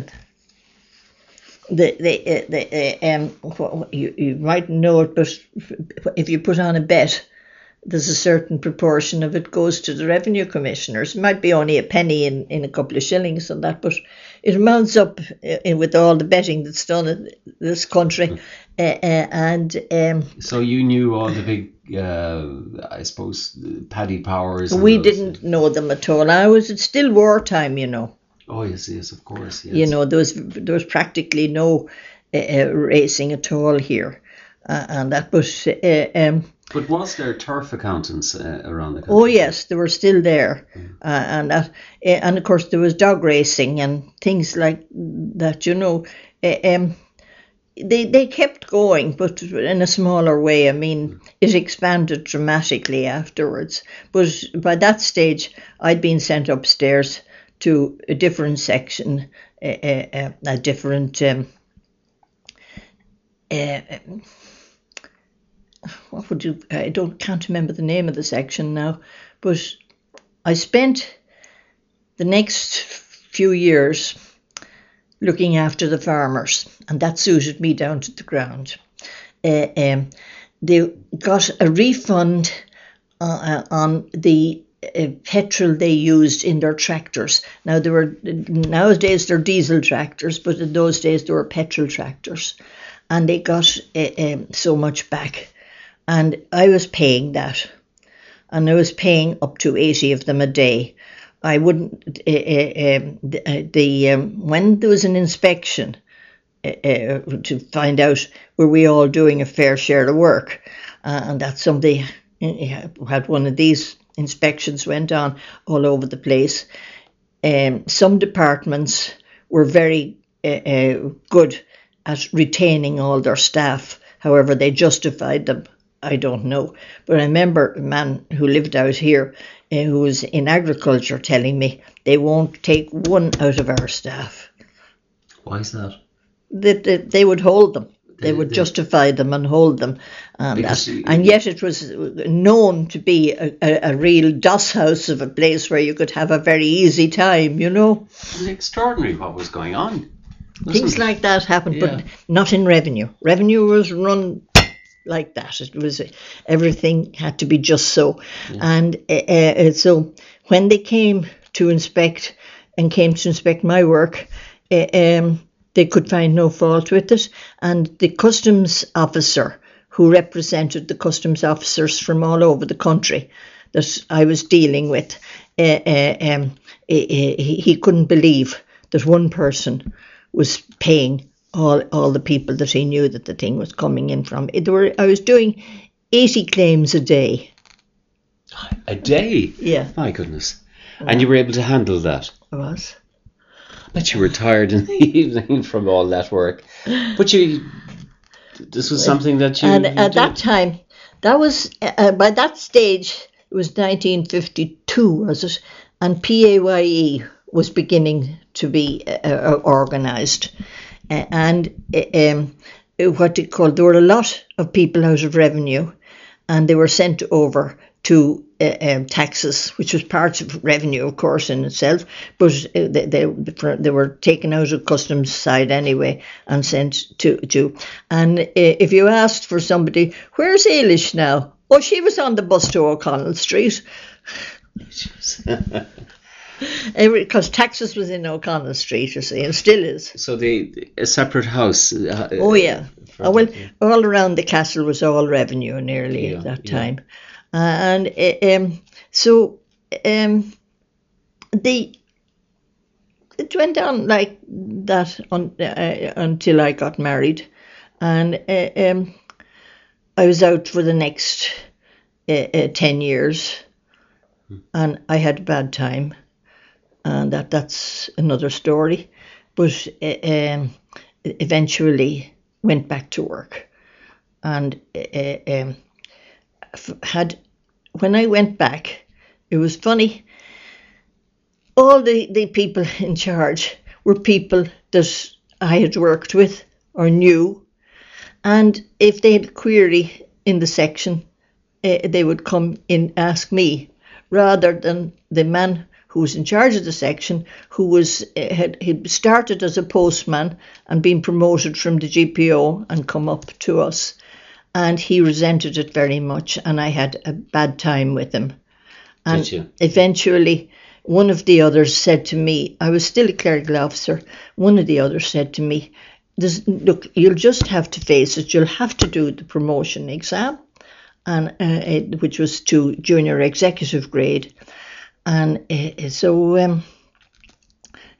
The the uh, the uh, um you you might know it, but if you put on a bet, there's a certain proportion of it goes to the revenue commissioners. It might be only a penny in, in a couple of shillings and that, but it amounts up in, with all the betting that's done in this country. Uh, uh, and um, so you knew all the big, uh, I suppose, Paddy Powers. We those. didn't know them at all. I was it's still wartime, you know. Oh yes, yes, of course. Yes. You know, there was there was practically no uh, uh, racing at all here, uh, and that was. Uh, um, But was there turf accountants uh, around the country? oh yes, they were still there, uh, and that, uh, and of course there was dog racing and things like that. You know, uh, um, they they kept going, but in a smaller way. I mean, it expanded dramatically afterwards. But by that stage, I'd been sent upstairs to a different section, uh, uh, a different. Um, uh, what would you? I don't can't remember the name of the section now, but I spent the next few years looking after the farmers, and that suited me down to the ground. Uh, um, they got a refund uh, on the uh, petrol they used in their tractors. Now they were nowadays they're diesel tractors, but in those days they were petrol tractors, and they got uh, um, so much back. And I was paying that, and I was paying up to eighty of them a day. I wouldn't, uh, uh, um, the, the um, when there was an inspection uh, uh, to find out were we all doing a fair share of work, uh, and that somebody had one of these inspections went on all over the place. Um, some departments were very uh, uh, good at retaining all their staff. However, they justified them. I don't know. But I remember a man who lived out here uh, who was in agriculture telling me they won't take one out of our staff. Why is that? That they, they, they would hold them. They, They- would they- justify them and hold them. And, Because that. you- and yet it was known to be a, a, a real doss house of a place where you could have a very easy time, you know. It was extraordinary what was going on. wasn't Things it? like that happened, Yeah. but not in revenue. Revenue was run like that. It was everything had to be just so, and uh, uh, so when they came to inspect and came to inspect my work, uh, um, they could find no fault with it, and the customs officer who represented the customs officers from all over the country that I was dealing with, uh, uh, um, he, he couldn't believe that one person was paying all all the people that he knew that the thing was coming in from. It were I was doing eighty claims a day. A day? Yeah, My goodness. And you were able to handle that? I was. But you were tired in the evening from all that work. But you, this was something that you. And you at did. that time, that was uh, by that stage it was nineteen fifty-two, was it? And P A Y E was beginning to be uh, uh, organised, uh, and uh, um, what they called there were a lot of people out of revenue, and they were sent over to uh, um, taxes, which was part of revenue, of course, in itself, but uh, they, they they were taken out of customs side anyway and sent to to. And uh, if you asked for somebody, where's Eilish now? Oh, she was on the bus to O'Connell Street. Because taxes was in O'Connell Street, you see, and still is. So the a separate house. Uh, Oh yeah. for- Oh, well, all around the castle was all revenue nearly Yeah, at that yeah. time, uh, and uh, um, so um, the it went on like that on, uh, until I got married, and uh, um, I was out for the next uh, uh, ten years, and I had a bad time, and that that's another story, but uh, um, eventually went back to work, and uh, um, f- had when I went back, it was funny. All the, the people in charge were people that I had worked with or knew, and if they had a query in the section, uh, they would come in ask me rather than the man who was in charge of the section, who was uh, had he started as a postman and been promoted from the G P O and come up to us, and he resented it very much, and I had a bad time with him. And Did you? eventually, one of the others said to me, I was still a clerical officer. One of the others said to me, "There's, look, you'll just have to face it. You'll have to do the promotion exam," and uh, it, which was to junior executive grade. And uh, so um,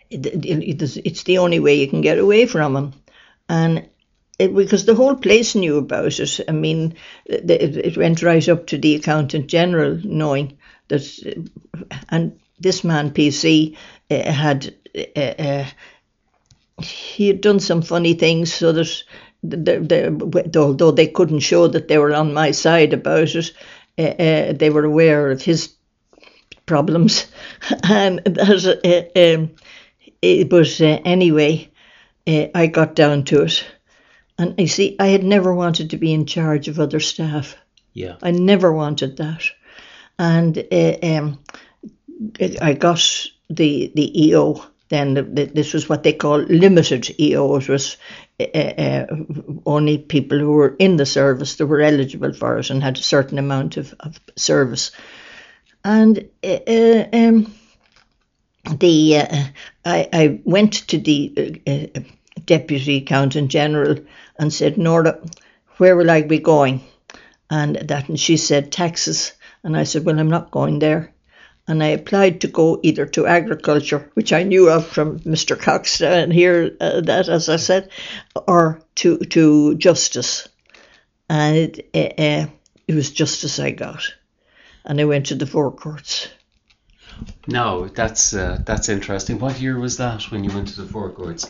it, it, it, it's the only way you can get away from him. And it, because the whole place knew about it. I mean, it, it went right up to the Accountant General knowing that, and this man, P C, uh, had, uh, uh, he had done some funny things so that, the, the, although they couldn't show that they were on my side about it, uh, uh, they were aware of his problems. And that, uh, um, it, but uh, anyway, uh, I got down to it. And you see, I had never wanted to be in charge of other staff. Yeah. I never wanted that. And uh, um, I got the the E O then. The, the, this was what they call limited E O. It was uh, uh, only people who were in the service that were eligible for it and had a certain amount of, of service. And uh, um, the uh, I, I went to the uh, uh, Deputy Accountant General and said, Norah, where will I be going? And that, and she said, taxes. And I said, well, I'm not going there. And I applied to go either to agriculture, which I knew of from Mister Cox, and hear uh, that, as I said, or to to justice. And it, uh, uh, it was justice I got. And I went to the Four Courts. No, that's uh, that's interesting. What year was that when you went to the Four Courts?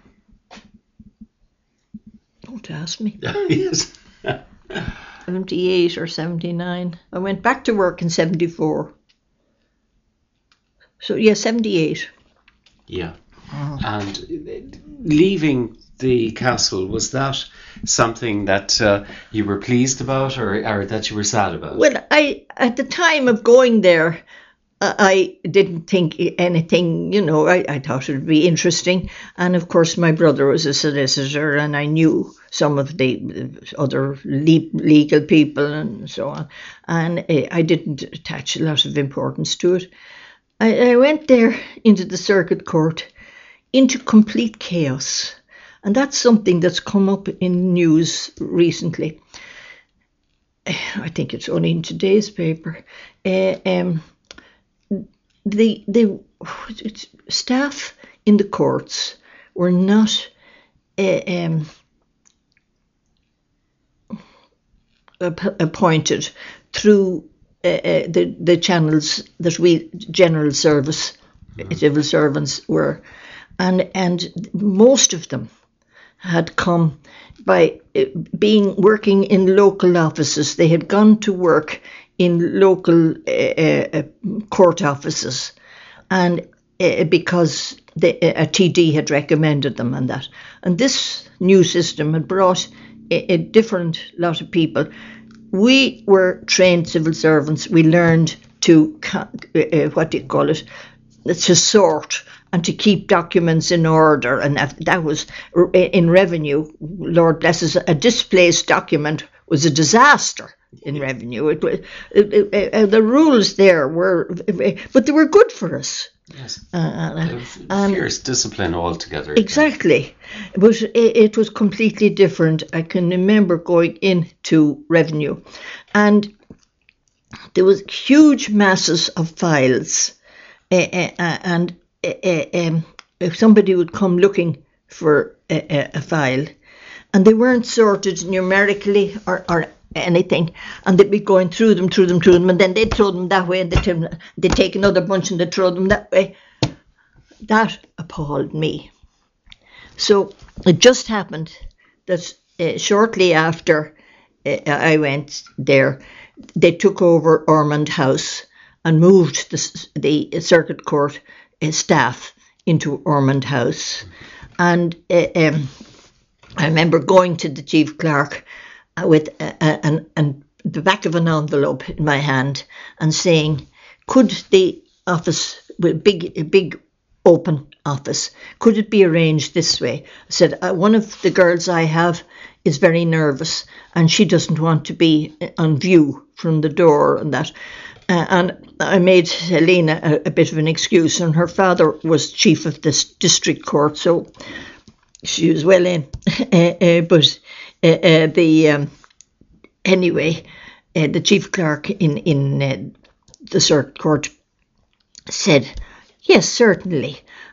Don't ask me. Yes. seventy-eight or seventy-nine. I went back to work in seventy-four. So, yeah, seventy-eight. Yeah. Oh. And leaving the castle, was that something that uh, you were pleased about, or, or that you were sad about? Well, I at the time of going there, I didn't think anything, you know, I, I thought it would be interesting. And of course, my brother was a solicitor and I knew some of the other le- legal people and so on. And I didn't attach a lot of importance to it. I, I went there into the circuit court into complete chaos. And that's something that's come up in news recently. I think it's only in today's paper. Uh, um, The the staff in the courts were not uh, um, appointed through uh, uh, the the channels that we general service mm-hmm. civil servants were, and and most of them had come by being working in local offices. They had gone to work in local uh, uh, court offices, and uh, because the, a T D had recommended them and that. And this new system had brought a, a different lot of people. We were trained civil servants. We learned to, uh, what do you call it, to sort and to keep documents in order. And that, that was in revenue, Lord bless us, a displaced document was a disaster. In revenue, it, it, it, it, uh, the rules there were, but they were good for us. Yes, uh, um, fierce discipline altogether. Exactly, but it, it was completely different. I can remember going into revenue, and there was huge masses of files, uh, uh, and uh, um, if somebody would come looking for a, a file, and they weren't sorted numerically or. or anything, and they'd be going through them, through them, through them, and then they'd throw them that way, and they'd, t- they'd take another bunch and they'd throw them that way. That appalled me. So it just happened that uh, shortly after uh, I went there, they took over Ormond House and moved the, the circuit court uh, staff into Ormond House. And uh, um, I remember going to the chief clerk with a, a, an, an, the back of an envelope in my hand and saying, could the office, with big, a big open office, could it be arranged this way? I said, uh, one of the girls I have is very nervous and she doesn't want to be on view from the door and that. Uh, and I made Helena a, a bit of an excuse, and her father was chief of this district court, so she was well in. uh, uh, but uh, uh, the um, anyway, uh, the chief clerk in in uh, the circuit court said, "Yes, certainly."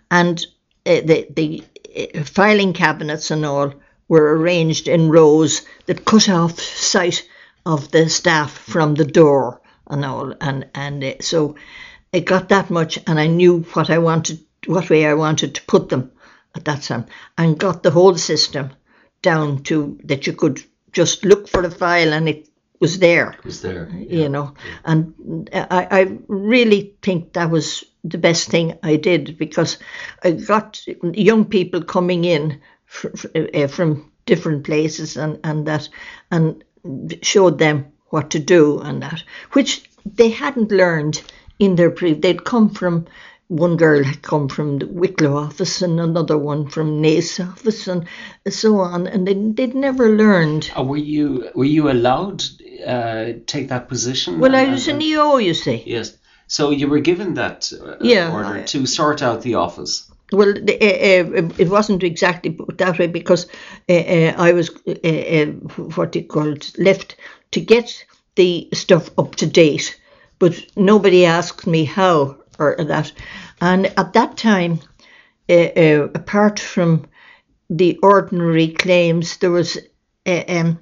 and uh, the the uh, filing cabinets and all were arranged in rows that cut off sight of the staff from the door and all, and and uh, so it got that much, and I knew what I wanted, what way I wanted to put them at that time, and got the whole system down to that you could just look for the file and it was there. It was there, yeah. You know, and I, I really think that was the best thing I did, because I got young people coming in f- f- from different places and, and that, and showed them what to do and that, which they hadn't learned in their pre. They'd come from, one girl had come from the Wicklow office and another one from Naas office and so on, and they, they'd never learned. Uh, were you were you allowed uh, take that position? Well, and, I was and, an E O, you see. Yes. So you were given that uh, Yeah, order I- to sort out the office. Well, the, uh, uh, it wasn't exactly put that way, because uh, uh, I was, uh, uh, what do you call it, left to get the stuff up to date, but nobody asked me how or that. And at that time, uh, uh, apart from the ordinary claims, there was, uh, um,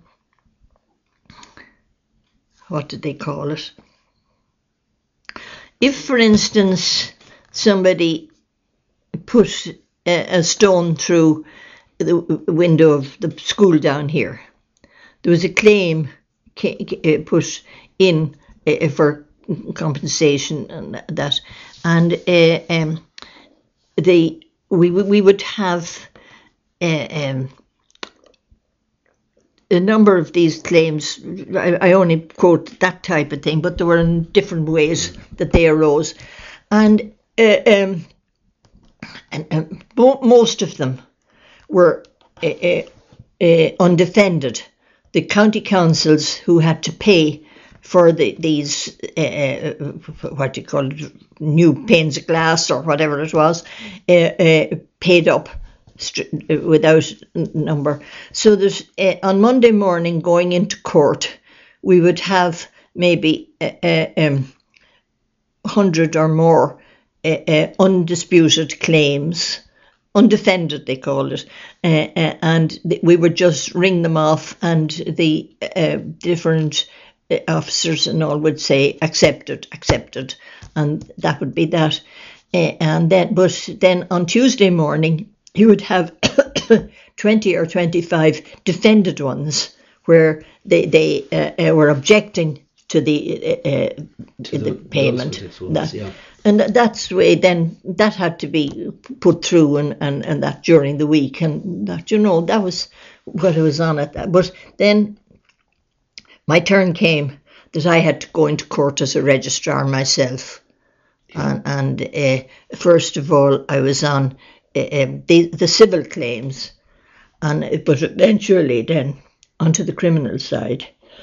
what did they call it? If, for instance, somebody put a, a stone through the window of the school down here, there was a claim ca- ca- put in uh, for compensation and that, and uh, um, the we we would have uh, um, a number of these claims. I, I only quote that type of thing, but there were in different ways that they arose, and. Uh, um, And, and mo- most of them were uh, uh, uh, undefended. The county councils who had to pay for the, these, uh, what do you call it, new panes of glass or whatever it was, uh, uh, paid up st- without number. So there's uh, on Monday morning going into court, we would have maybe uh, uh, um, one hundred or more Uh, uh, undisputed claims, undefended they called it, uh, uh, and th- we would just ring them off, and the uh, different uh, officers and all would say accepted, accepted, and that would be that. Uh, and then, but then on Tuesday morning, you would have twenty or twenty-five defended ones where they they uh, uh, were objecting to the uh, uh, To the, the- payment. those ones, That- yeah. And tha- that's the way then that had to be put through and, and, and that during the week, and that, you know, that was what I was on at that. But then my turn came that I had to go into court as a registrar myself. And, and uh, first of all, I was on uh, um, the, the civil claims, and uh, but eventually then onto the criminal side.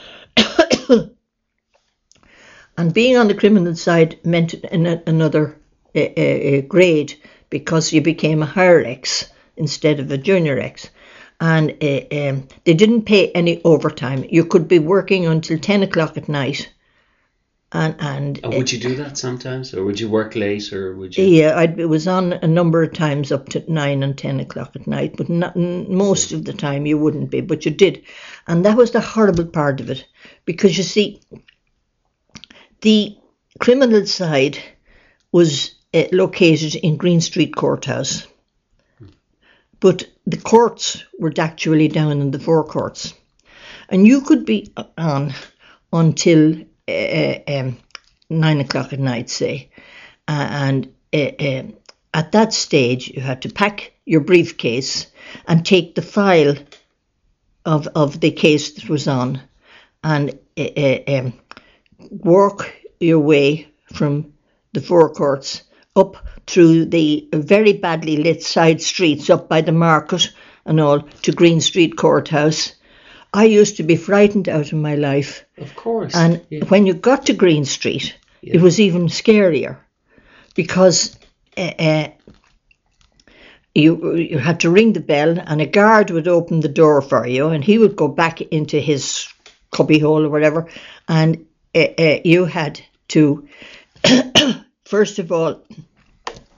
And being on the criminal side meant an, another uh, uh, grade, because you became a higher X instead of a junior X. And uh, um, they didn't pay any overtime. You could be working until ten o'clock at night. And, and And would you do that sometimes, or would you work late, or would you? yeah, I was on a number of times up to nine and ten o'clock at night, but not, most of the time you wouldn't be, but you did. And that was the horrible part of it, because you see, the criminal side was uh, located in Green Street Courthouse, but the courts were actually down in the forecourts, and you could be on until uh, um, nine o'clock at night, say, uh, and uh, uh, at that stage you had to pack your briefcase and take the file of of the case that was on, and uh, uh, um, work your way from the forecourts up through the very badly lit side streets up by the market and all to Green Street Courthouse. I used to be frightened out of my life. Of course. And yeah. when you got to Green Street, Yeah. it was even scarier, because uh, uh, you you had to ring the bell and a guard would open the door for you, and he would go back into his cubbyhole or whatever, and uh, uh, you had to first of all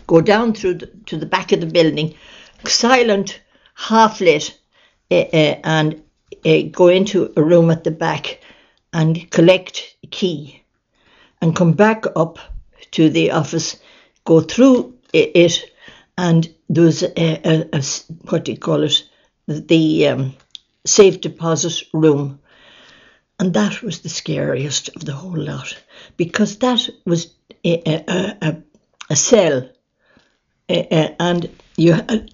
go down through the, to the back of the building, silent, half lit, uh, uh, and uh, go into a room at the back and collect a key and come back up to the office, go through it, and there was a, a, a what do you call it, the um, safe deposit room. And that was the scariest of the whole lot, because that was a, a, a, a cell, uh, uh, and you had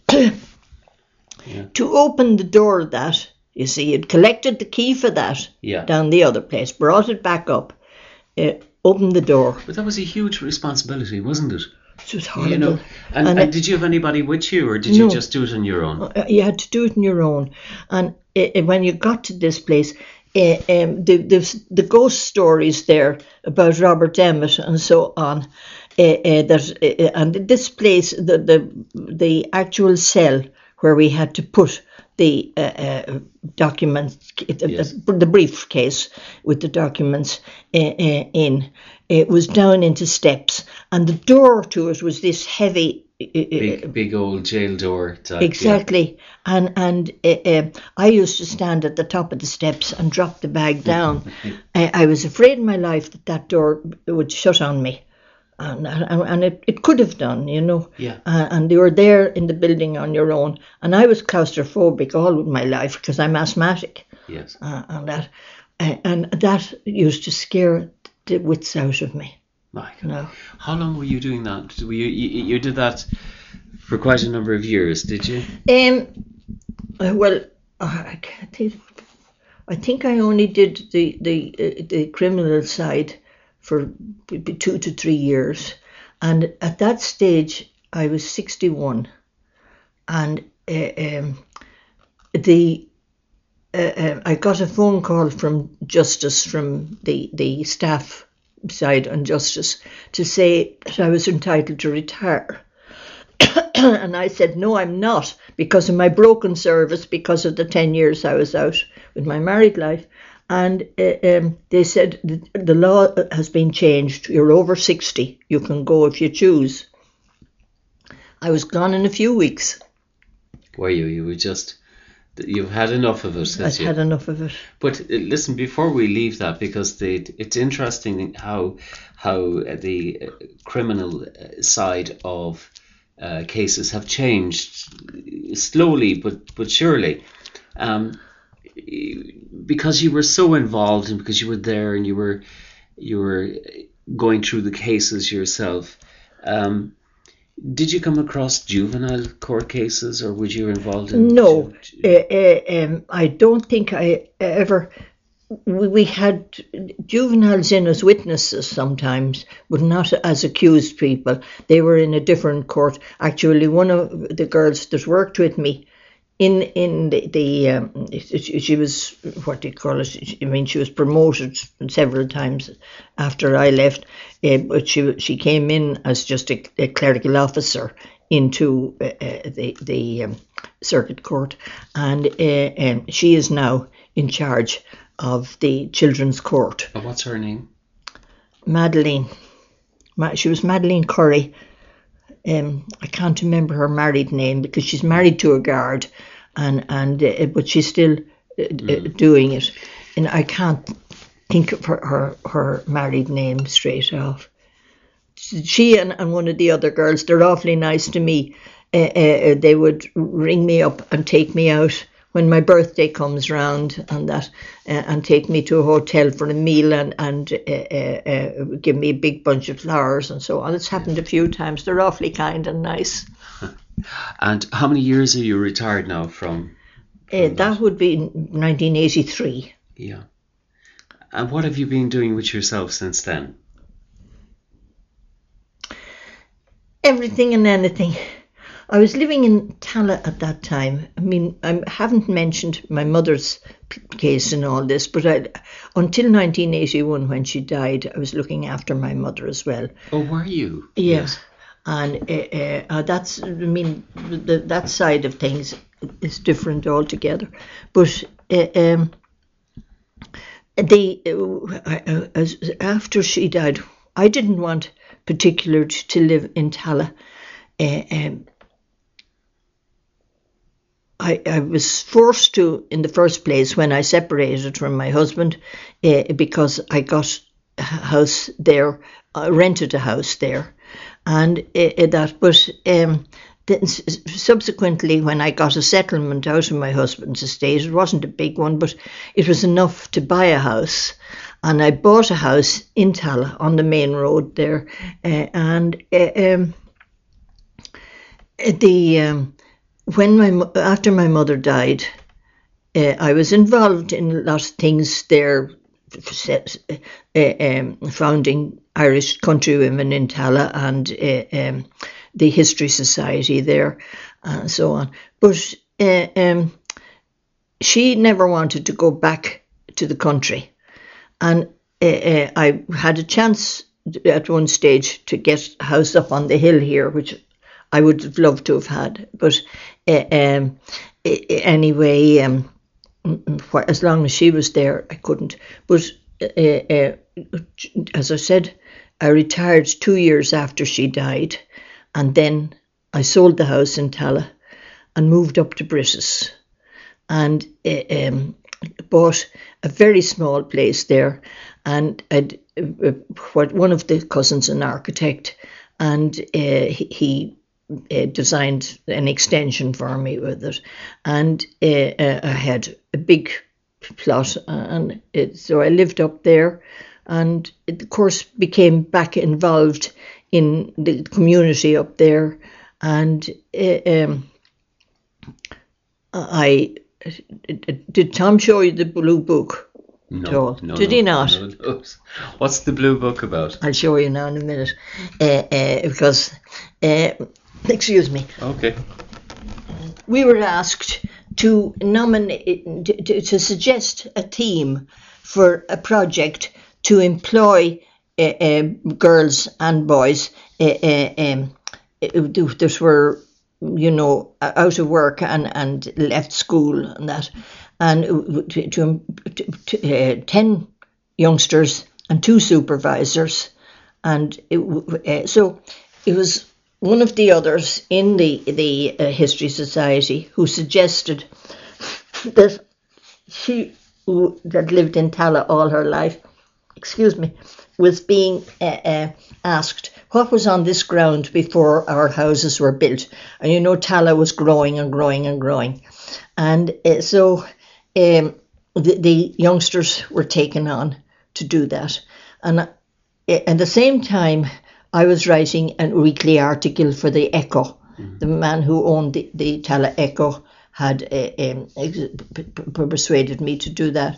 yeah. to open the door of that. You see, you'd collected the key for that yeah. down the other place, brought it back up, uh, opened the door. But that was a huge responsibility, wasn't it? It was horrible. You know, and, and, and did you have anybody with you, or did no, you just do it on your own? You had to do it on your own. And uh, when you got to this place, Uh, um, the, the the ghost stories there about Robert Emmet and so on, uh, uh, that uh, and this place, the the the actual cell where we had to put the uh, uh, documents, yes. the, the briefcase with the documents uh, uh, in, it was down into steps, and the door to it was this heavy. Big, big old jail door type. Exactly, yeah. and and uh, uh, I used to stand at the top of the steps and drop the bag down. I, I was afraid in my life that that door would shut on me, and and, and it, it could have done, you know. Yeah. Uh, and you were there in the building on your own, and I was claustrophobic all of my life because I'm asthmatic. Yes. Uh, and that, uh, and that used to scare the wits out of me. My God. No. How long were you doing that? Were you, you you did that for quite a number of years, did you? Um. Well, I can't think. I think I only did the the uh, the criminal side for two to three years, and at that stage I was sixty-one, and uh, um, the. Uh, uh, I got a phone call from Justice, from the, the staff side on Justice, to say that I was entitled to retire. And I said, no, I'm not, because of my broken service, because of the ten years I was out with my married life. And uh, um, they said, the, the law has been changed. You're over sixty. You can go if you choose. I was gone in a few weeks. Were you? You were just... You've had enough of it. I've you? had enough of it. But uh, listen, before we leave that, because they, it's interesting how how the uh, criminal side of uh, cases have changed slowly, but but surely, um, because you were so involved and because you were there and you were you were going through the cases yourself. Um, Did you come across juvenile court cases, or were you involved in? No, uh, uh, um, I don't think I ever. We, we had juveniles in as witnesses sometimes, but not as accused people. They were in a different court. Actually, one of the girls that worked with me in in the, the um, she was, what do you call it? I mean, she was promoted several times after I left, uh, but she she came in as just a, a clerical officer into uh, uh, the the um, circuit court, and uh, um, she is now in charge of the children's court. Oh, what's her name? Madeline. Ma- she was Madeline Curry. Um, I can't remember her married name because she's married to a guard, and and uh, but she's still uh, mm. uh, doing it, and I can't think of her, her, her married name straight off. She and, and one of the other girls, they're awfully nice to me. Uh, uh, they would ring me up and take me out when my birthday comes round, and that, uh, and take me to a hotel for a meal, and and uh, uh, uh, give me a big bunch of flowers and so on. It's happened a few times. They're awfully kind and nice. And how many years are you retired now from? from uh, that? that would be nineteen eighty-three. Yeah. And what have you been doing with yourself since then? Everything and anything. I was living in Tala at that time. I mean, I haven't mentioned my mother's case in all this, but I, until nineteen eighty-one, when she died, I was looking after my mother as well. Oh, were you? Yeah. Yes. And uh, uh, that's, I mean, the, that side of things is different altogether. But uh, um, the uh, as, after she died, I didn't want particularly to live in Tala. uh, um, I, I was forced to, in the first place, when I separated from my husband, uh, because I got a house there, I rented a house there, and uh, that. But um, then subsequently, when I got a settlement out of my husband's estate, it wasn't a big one, but it was enough to buy a house. And I bought a house in Tallaght on the main road there, uh, and uh, um, the um, when my after my mother died, uh, I was involved in a lot of things there, uh, um, founding Irish Countrywomen in Tallaght and uh, um, the History Society there, and so on. But uh, um, she never wanted to go back to the country. And uh, uh, I had a chance at one stage to get a house up on the hill here, which I would have loved to have had. But uh, um, anyway, um, for as long as she was there, I couldn't. But uh, uh, as I said, I retired two years after she died. And then I sold the house in Tallaght and moved up to Britis. And uh, um, bought a very small place there, and I'd, uh, one of the cousins, an architect, and uh, he, he uh, designed an extension for me with it, and uh, uh, I had a big plot, and it, so I lived up there, and it, of course became back involved in the community up there, and uh, um, I. Did Tom show you the blue book? No, no, Did no, he not? No, no. What's the blue book about? I'll show you now in a minute, uh, uh, because, uh, excuse me. Okay. We were asked to nominate, to, to suggest a theme for a project to employ uh, uh, girls and boys. Uh, uh, um, there were. you know, out of work and, and left school and that, and to, to, to uh, ten youngsters and two supervisors, and it, uh, so it was one of the others in the the uh, History Society who suggested that she, who that lived in Tallaght all her life, excuse me, was being uh, uh, asked what was on this ground before our houses were built. And you know, Tallaght was growing and growing and growing. And uh, so um, the, the youngsters were taken on to do that. And uh, at the same time, I was writing a weekly article for the Echo. Mm-hmm. The man who owned the, the Tallaght Echo had uh, um, persuaded me to do that.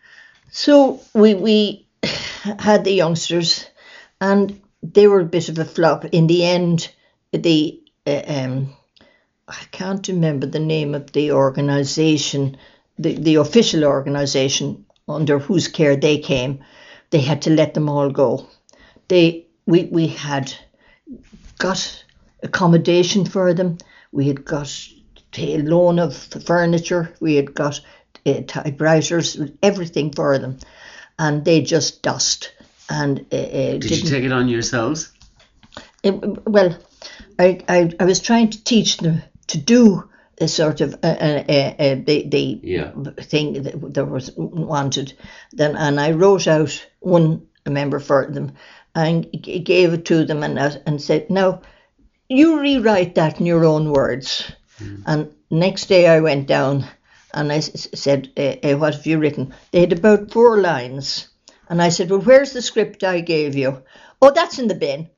So we, we had the youngsters, and they were a bit of a flop. In the end, the uh, um, I can't remember the name of the organisation, the, the official organisation under whose care they came. They had to let them all go. They we we had got accommodation for them. We had got a loan of furniture. We had got uh, typewriters, everything for them, and they just dust. And uh, uh, did you take it on yourselves? It, well, I, I I was trying to teach them to do a sort of uh, uh, uh, the the yeah. thing that, that was wanted. Then and I wrote out one member for them and g- gave it to them and uh, and said, now you rewrite that in your own words. Mm. And next day I went down and I s- said, uh, uh, what have you written? They had about four lines. And I said, well, where's the script I gave you? Oh, that's in the bin.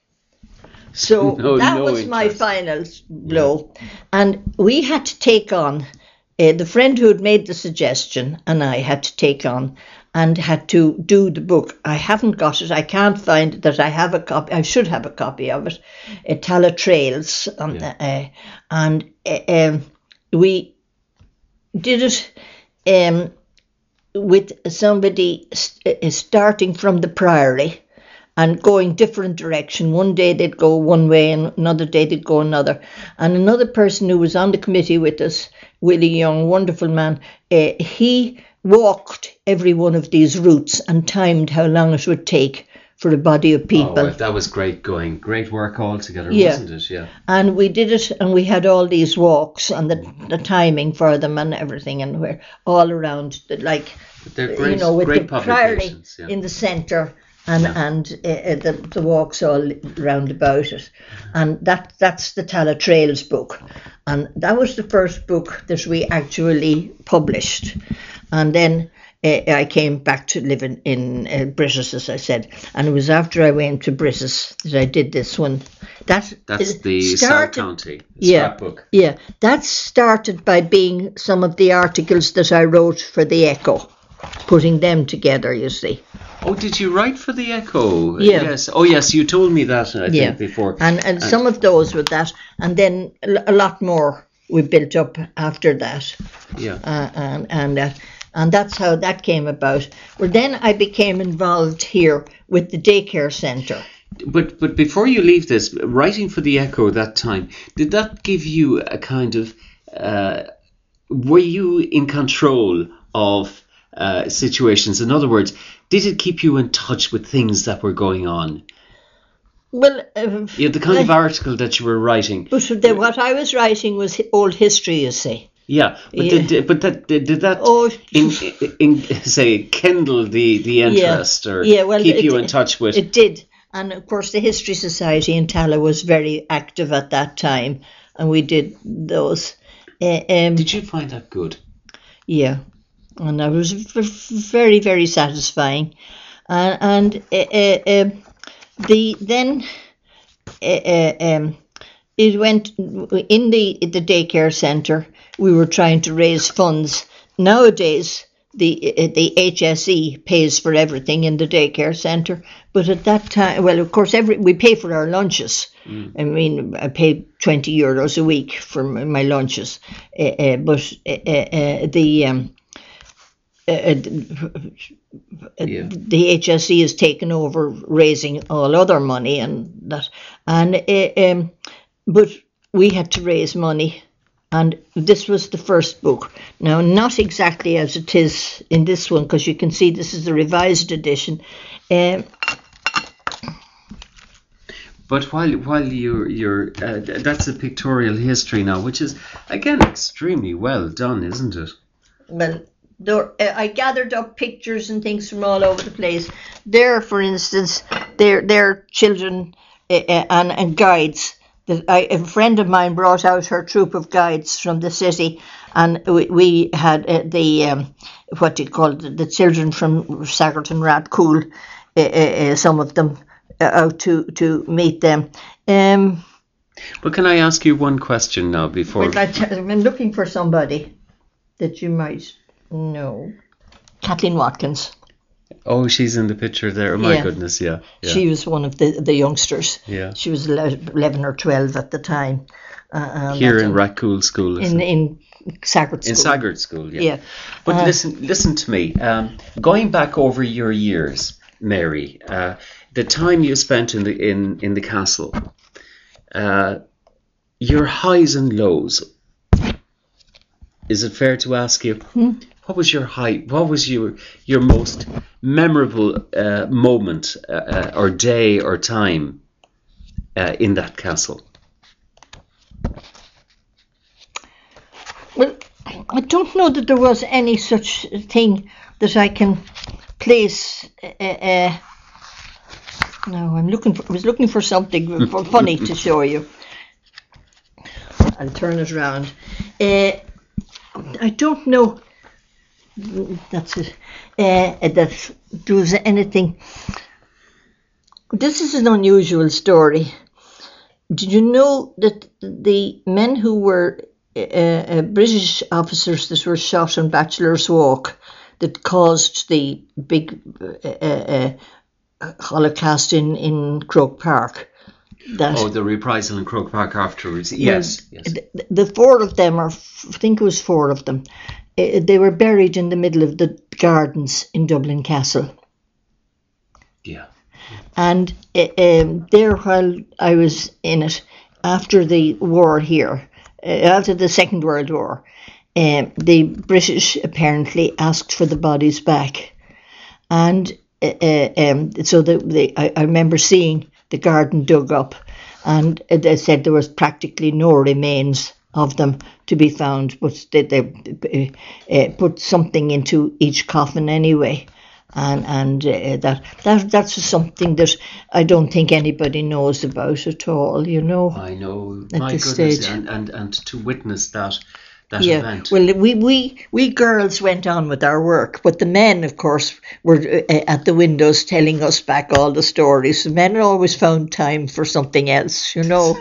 So no, that no was interest. my final blow. Yeah. And we had to take on, uh, the friend who had made the suggestion and I had to take on and had to do the book. I haven't got it. I can't find it, that I have a copy. I should have a copy of it. Uh, Tallaght Trails. Um, yeah. uh, and uh, um, we did it... Um, with somebody st- starting from the Priory and going different direction. One day they'd go one way and another day they'd go another. And another person who was on the committee with us, Willie Young, wonderful man, uh, he walked every one of these routes and timed how long it would take for a body of people. Oh, that was great going. Great work altogether, Yeah. wasn't it? Yeah. And we did it, and we had all these walks and the, the timing for them and everything, and we're all around, the, like, They're great, you know, with great the Priory publications. Yeah. in the centre, and Yeah. and uh, the the walks all round about it, and that that's the Tala Trails book, and that was the first book that we actually published, and then. Uh, I came back to live in, in uh, British, as I said, and it was after I went to British that I did this one. That That's the South started, County yeah, scrapbook. yeah, that started by being some of the articles that I wrote for the Echo, putting them together, you see. Oh, did you write for the Echo? Yeah. Yes. Oh, yes. You told me that. I Yeah. think before. And and some of those were that, and then a a lot more we built up after that, Yeah. uh, and and uh, and that's how that came about. Well, then I became involved here with the daycare centre. But but before you leave this, writing for the Echo that time, did that give you a kind of? Uh, were you in control of uh, situations? In other words, did it keep you in touch with things that were going on? Well, uh, Yeah, the kind of article that you were writing. but the, what I was writing was hi- old history, you see. Yeah, but Yeah. did but that did, did that Oh, in, in say kindle the the interest or yeah, well, keep it- you in touch with? It did. And of course, the History Society in Tala was very active at that time, and we did those. Uh, um, Did you find that good? Yeah, and that was v- very, very satisfying. Uh, and uh, uh, uh, the then uh, uh, um, it went in the the daycare centre. We were trying to raise funds. Nowadays, the uh, the H S E pays for everything in the daycare centre, but at that time, well, of course, every we pay for our lunches. Mm. I mean, I pay twenty euros a week for my my lunches, uh, uh, but uh, uh, the um, uh, Yeah. the H S E has taken over raising all other money and that, and uh, um, but we had to raise money. And this was the first book. Now, not exactly as it is in this one, because you can see this is the revised edition. Um, But while while you're you're uh, th- that's a pictorial history now, which is again extremely well done, isn't it? well, there, uh, I gathered up pictures and things from all over the place. There, for instance, they're, they're children uh, uh, and, and guides. That I, a friend of mine brought out her troop of guides from the city, and we, we had uh, the um, what do you call it, the children from Sagerton Radcool, uh, uh, uh, some of them uh, out to, to meet them. Um, But can I ask you one question now before? Wait, I- I'm looking for somebody that you might know. Kathleen Watkins. Oh, she's in the picture there. Oh, my Yeah. goodness, yeah. yeah. She was one of the, the youngsters. Yeah. She was eleven or twelve at the time. Uh, and Here that's in Rackcool School, isn't in, it? in Sagard School. In Sagard School, yeah. Yeah. But Uh, listen, listen to me. Um, going back over your years, Mary, uh, the time you spent in the in in the castle, uh, your highs and lows. Is it fair to ask you? Hmm? What was your high? What was your your most memorable uh, moment uh, uh, or day or time uh, in that castle? Well, I don't know that there was any such thing that I can place. Uh, uh, no, I'm looking for. I was looking for something for funny to show you. I'll turn it around. Uh, I don't know. That's it. Uh, that there was anything. This is an unusual story. Did you know that the men who were uh, uh, British officers that were shot on Bachelor's Walk, that caused the big uh, uh, uh, Holocaust in, in Croke Park? That, Oh, the reprisal in Croke Park afterwards. Yes, yes. The, the four of them, or f- I think it was four of them, uh, they were buried in the middle of the gardens in Dublin Castle. Yeah. And uh, um, there, while I was in it, after the war here, uh, after the Second World War, um, the British apparently asked for the bodies back. And uh, uh, um, so the, the I, I remember seeing the garden dug up, and they said there was practically no remains of them to be found, but they, they uh, put something into each coffin anyway. And and uh, that that that's something that I don't think anybody knows about at all, you know. I know, at my this goodness, stage. and, and, and to witness that that Yeah, event. well, we, we we girls went on with our work, but the men, of course, were uh, at the windows telling us back all the stories. The men always found time for something else, you know.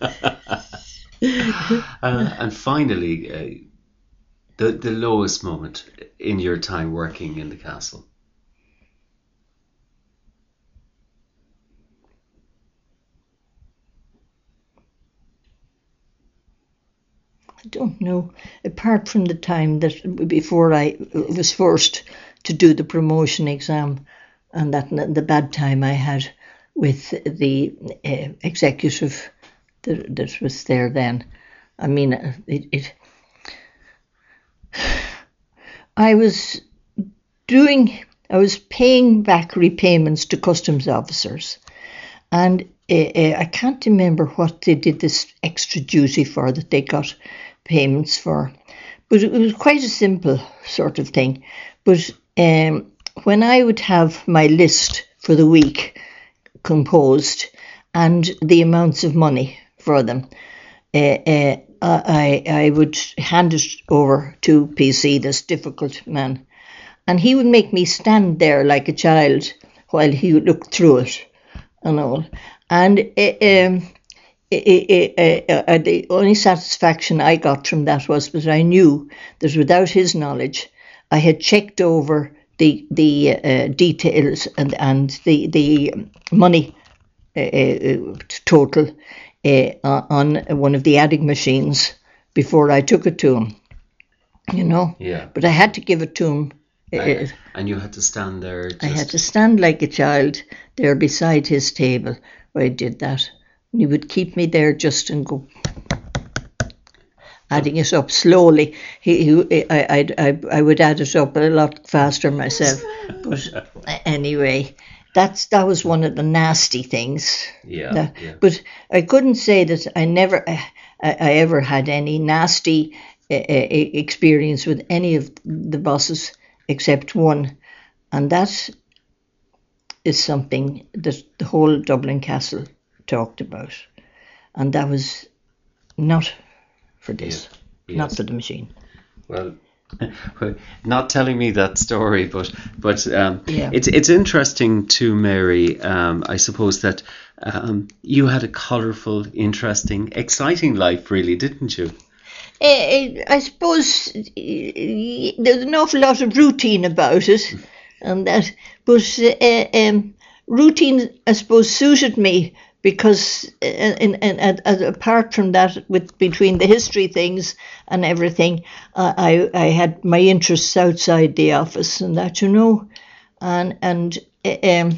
uh, and finally, uh, the the lowest moment in your time working in the castle. I don't know, apart from the time that before I was forced to do the promotion exam, and that the bad time I had with the uh, executive that, that was there then. I mean, it, it. I was doing, I was paying back repayments to customs officers, and uh, uh, I can't remember what they did this extra duty for that they got payments for, but it was quite a simple sort of thing. But um, when I would have my list for the week composed and the amounts of money for them, uh, uh, I I would hand it over to P C, this difficult man, and he would make me stand there like a child while he would look through it and all. And uh, um, It, it, it, uh, the only satisfaction I got from that was that I knew that without his knowledge, I had checked over the the uh, details and and the the money uh, total uh, on one of the adding machines before I took it to him. You know. Yeah. But I had to give it to him. Uh, and you had to stand there. Just... I had to stand like a child there beside his table where I did that. And he would keep me there just and go adding it up slowly. He, he I, I, I would add it up a lot faster myself. But anyway, that's that was one of the nasty things. Yeah, that, yeah. But I couldn't say that I never, I, I ever had any nasty uh, experience with any of the bosses except one, and that is something that the whole Dublin Castle talked about, and that was not for this, yes, yes. not for the machine. Well, not telling me that story, but but um, yeah. it's it's interesting to Mary. Um, I suppose that um, you had a colourful, interesting, exciting life, really, didn't you? Uh, I suppose there's an awful lot of routine about it, and that, but uh, um, routine, I suppose, suited me. Because, in, in, in, apart from that, with between the history things and everything, uh, I I had my interests outside the office and that, you know, and and um,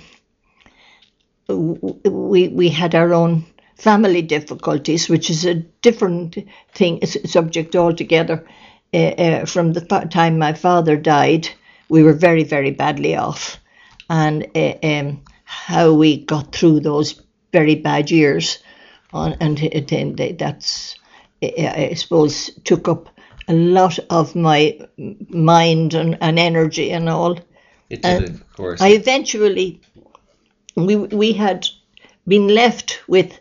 we we had our own family difficulties, which is a different thing, it's a subject altogether. Uh, uh, from the time my father died, we were very very badly off, and uh, um, how we got through those very bad years, on, and then that's, I suppose, took up a lot of my mind and, and energy and all. It did, uh, of course. I eventually, we we had been left with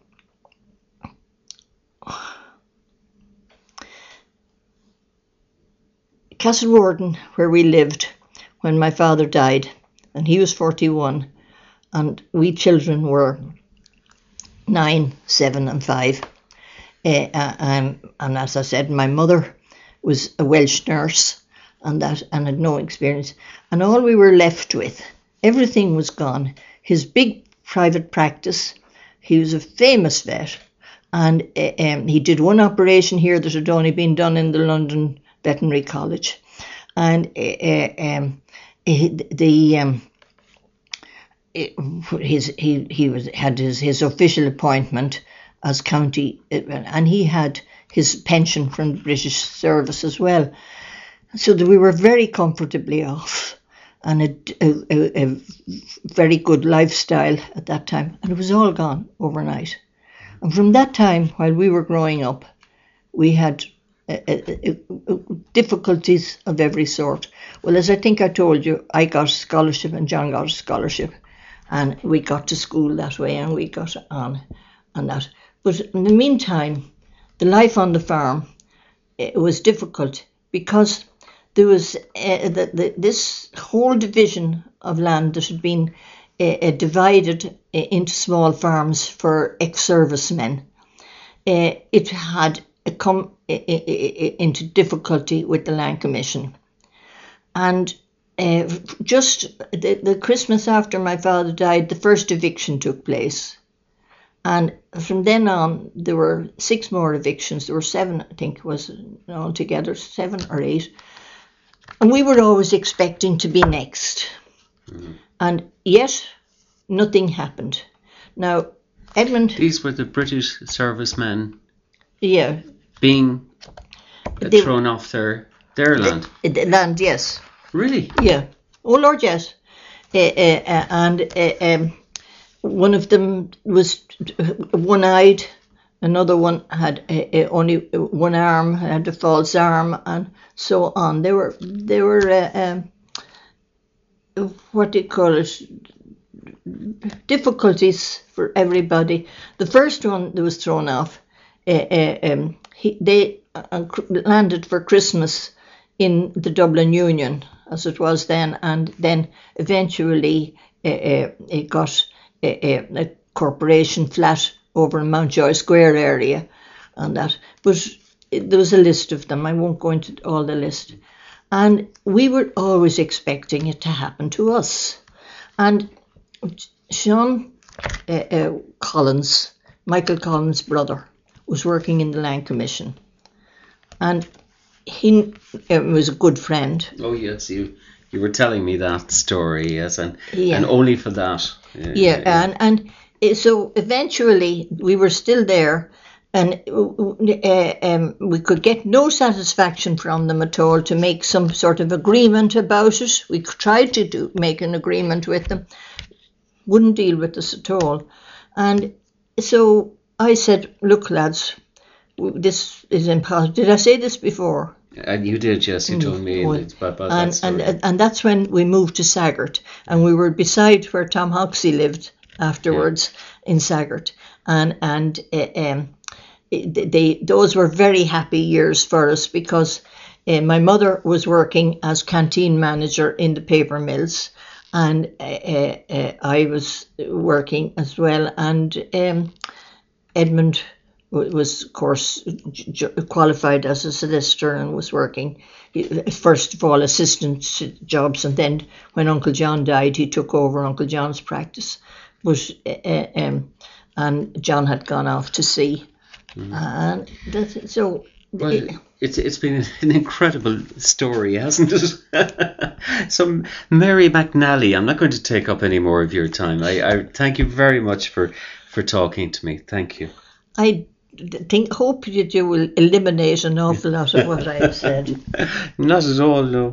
Castle Warden, where we lived when my father died, and he was forty-one, and we children were nine, seven, and five. Uh, um, and as I said, my mother was a Welsh nurse, and that, and had no experience. And all we were left with, everything was gone. His big private practice. He was a famous vet, and uh, um, he did one operation here that had only been done in the London Veterinary College, and uh, um, the um, his he he was had his, his official appointment as county, and he had his pension from the British service as well, so that we were very comfortably off. and a, a, a very good lifestyle at that time, and it was all gone overnight. And from that time, while we were growing up, we had uh, uh, uh, difficulties of every sort. Well, as I think I told you, I got a scholarship and John got a scholarship, and we got to school that way, and we got on and that. But in the meantime, the life on the farm, it was difficult because there was uh, the, the, this whole division of land that had been uh, uh, divided uh, into small farms for ex-servicemen. Uh, it had come uh, into difficulty with the Land Commission. And uh, just the, the Christmas after my father died, the first eviction took place. And from then on, there were six more evictions. There were seven, I think, was altogether, seven or eight. And we were always expecting to be next. Mm. And yet, nothing happened. Now, Edmund... These were the British servicemen yeah, being they, thrown off their, their land. The, the land, yes. Really? Yeah. Oh, Lord, yes. Uh, uh, uh, and uh, um, one of them was one-eyed. Another one had uh, uh, only one arm, had a false arm, and so on. They were, they were uh, um, what do you call it, difficulties for everybody. The first one that was thrown off, uh, uh, um, he, they uh, landed for Christmas in the Dublin Union, as it was then, and then eventually uh, uh, it got a, a, a corporation flat over in Mountjoy Square area and that. But there was a list of them. I won't go into all the list. And we were always expecting it to happen to us. And Sean uh, uh, Collins, Michael Collins' brother, was working in the Land Commission. And he uh, was a good friend. Oh, yes, you you were telling me that story, yes, and, yeah. and only for that. Yeah, yeah, yeah. and... and so eventually we were still there, and uh, um, we could get no satisfaction from them at all to make some sort of agreement about it. We tried to do, make an agreement with them, wouldn't deal with us at all. And so I said, look, lads, this is impossible. Did I say this before? And you did, yes, you told me. Oh, it's about, about and, that story. and, and that's when we moved to Saggart, and we were beside where Tom Hoxie lived afterwards, yeah. in Saggart, and and uh, um, they those were very happy years for us because uh, my mother was working as canteen manager in the paper mills, and uh, uh, I was working as well, and um, Edmund was, of course, qualified as a solicitor and was working, first of all, assistant jobs, and then when Uncle John died, he took over Uncle John's practice. But, uh, um, and John had gone off to sea. Mm-hmm. And that's, so... Well, it, it's it's been an incredible story, hasn't it? So, Mary McNally, I'm not going to take up any more of your time. I, I thank you very much for, for talking to me. Thank you. I think hope that you will eliminate an awful lot of what I have said. Not at all, no.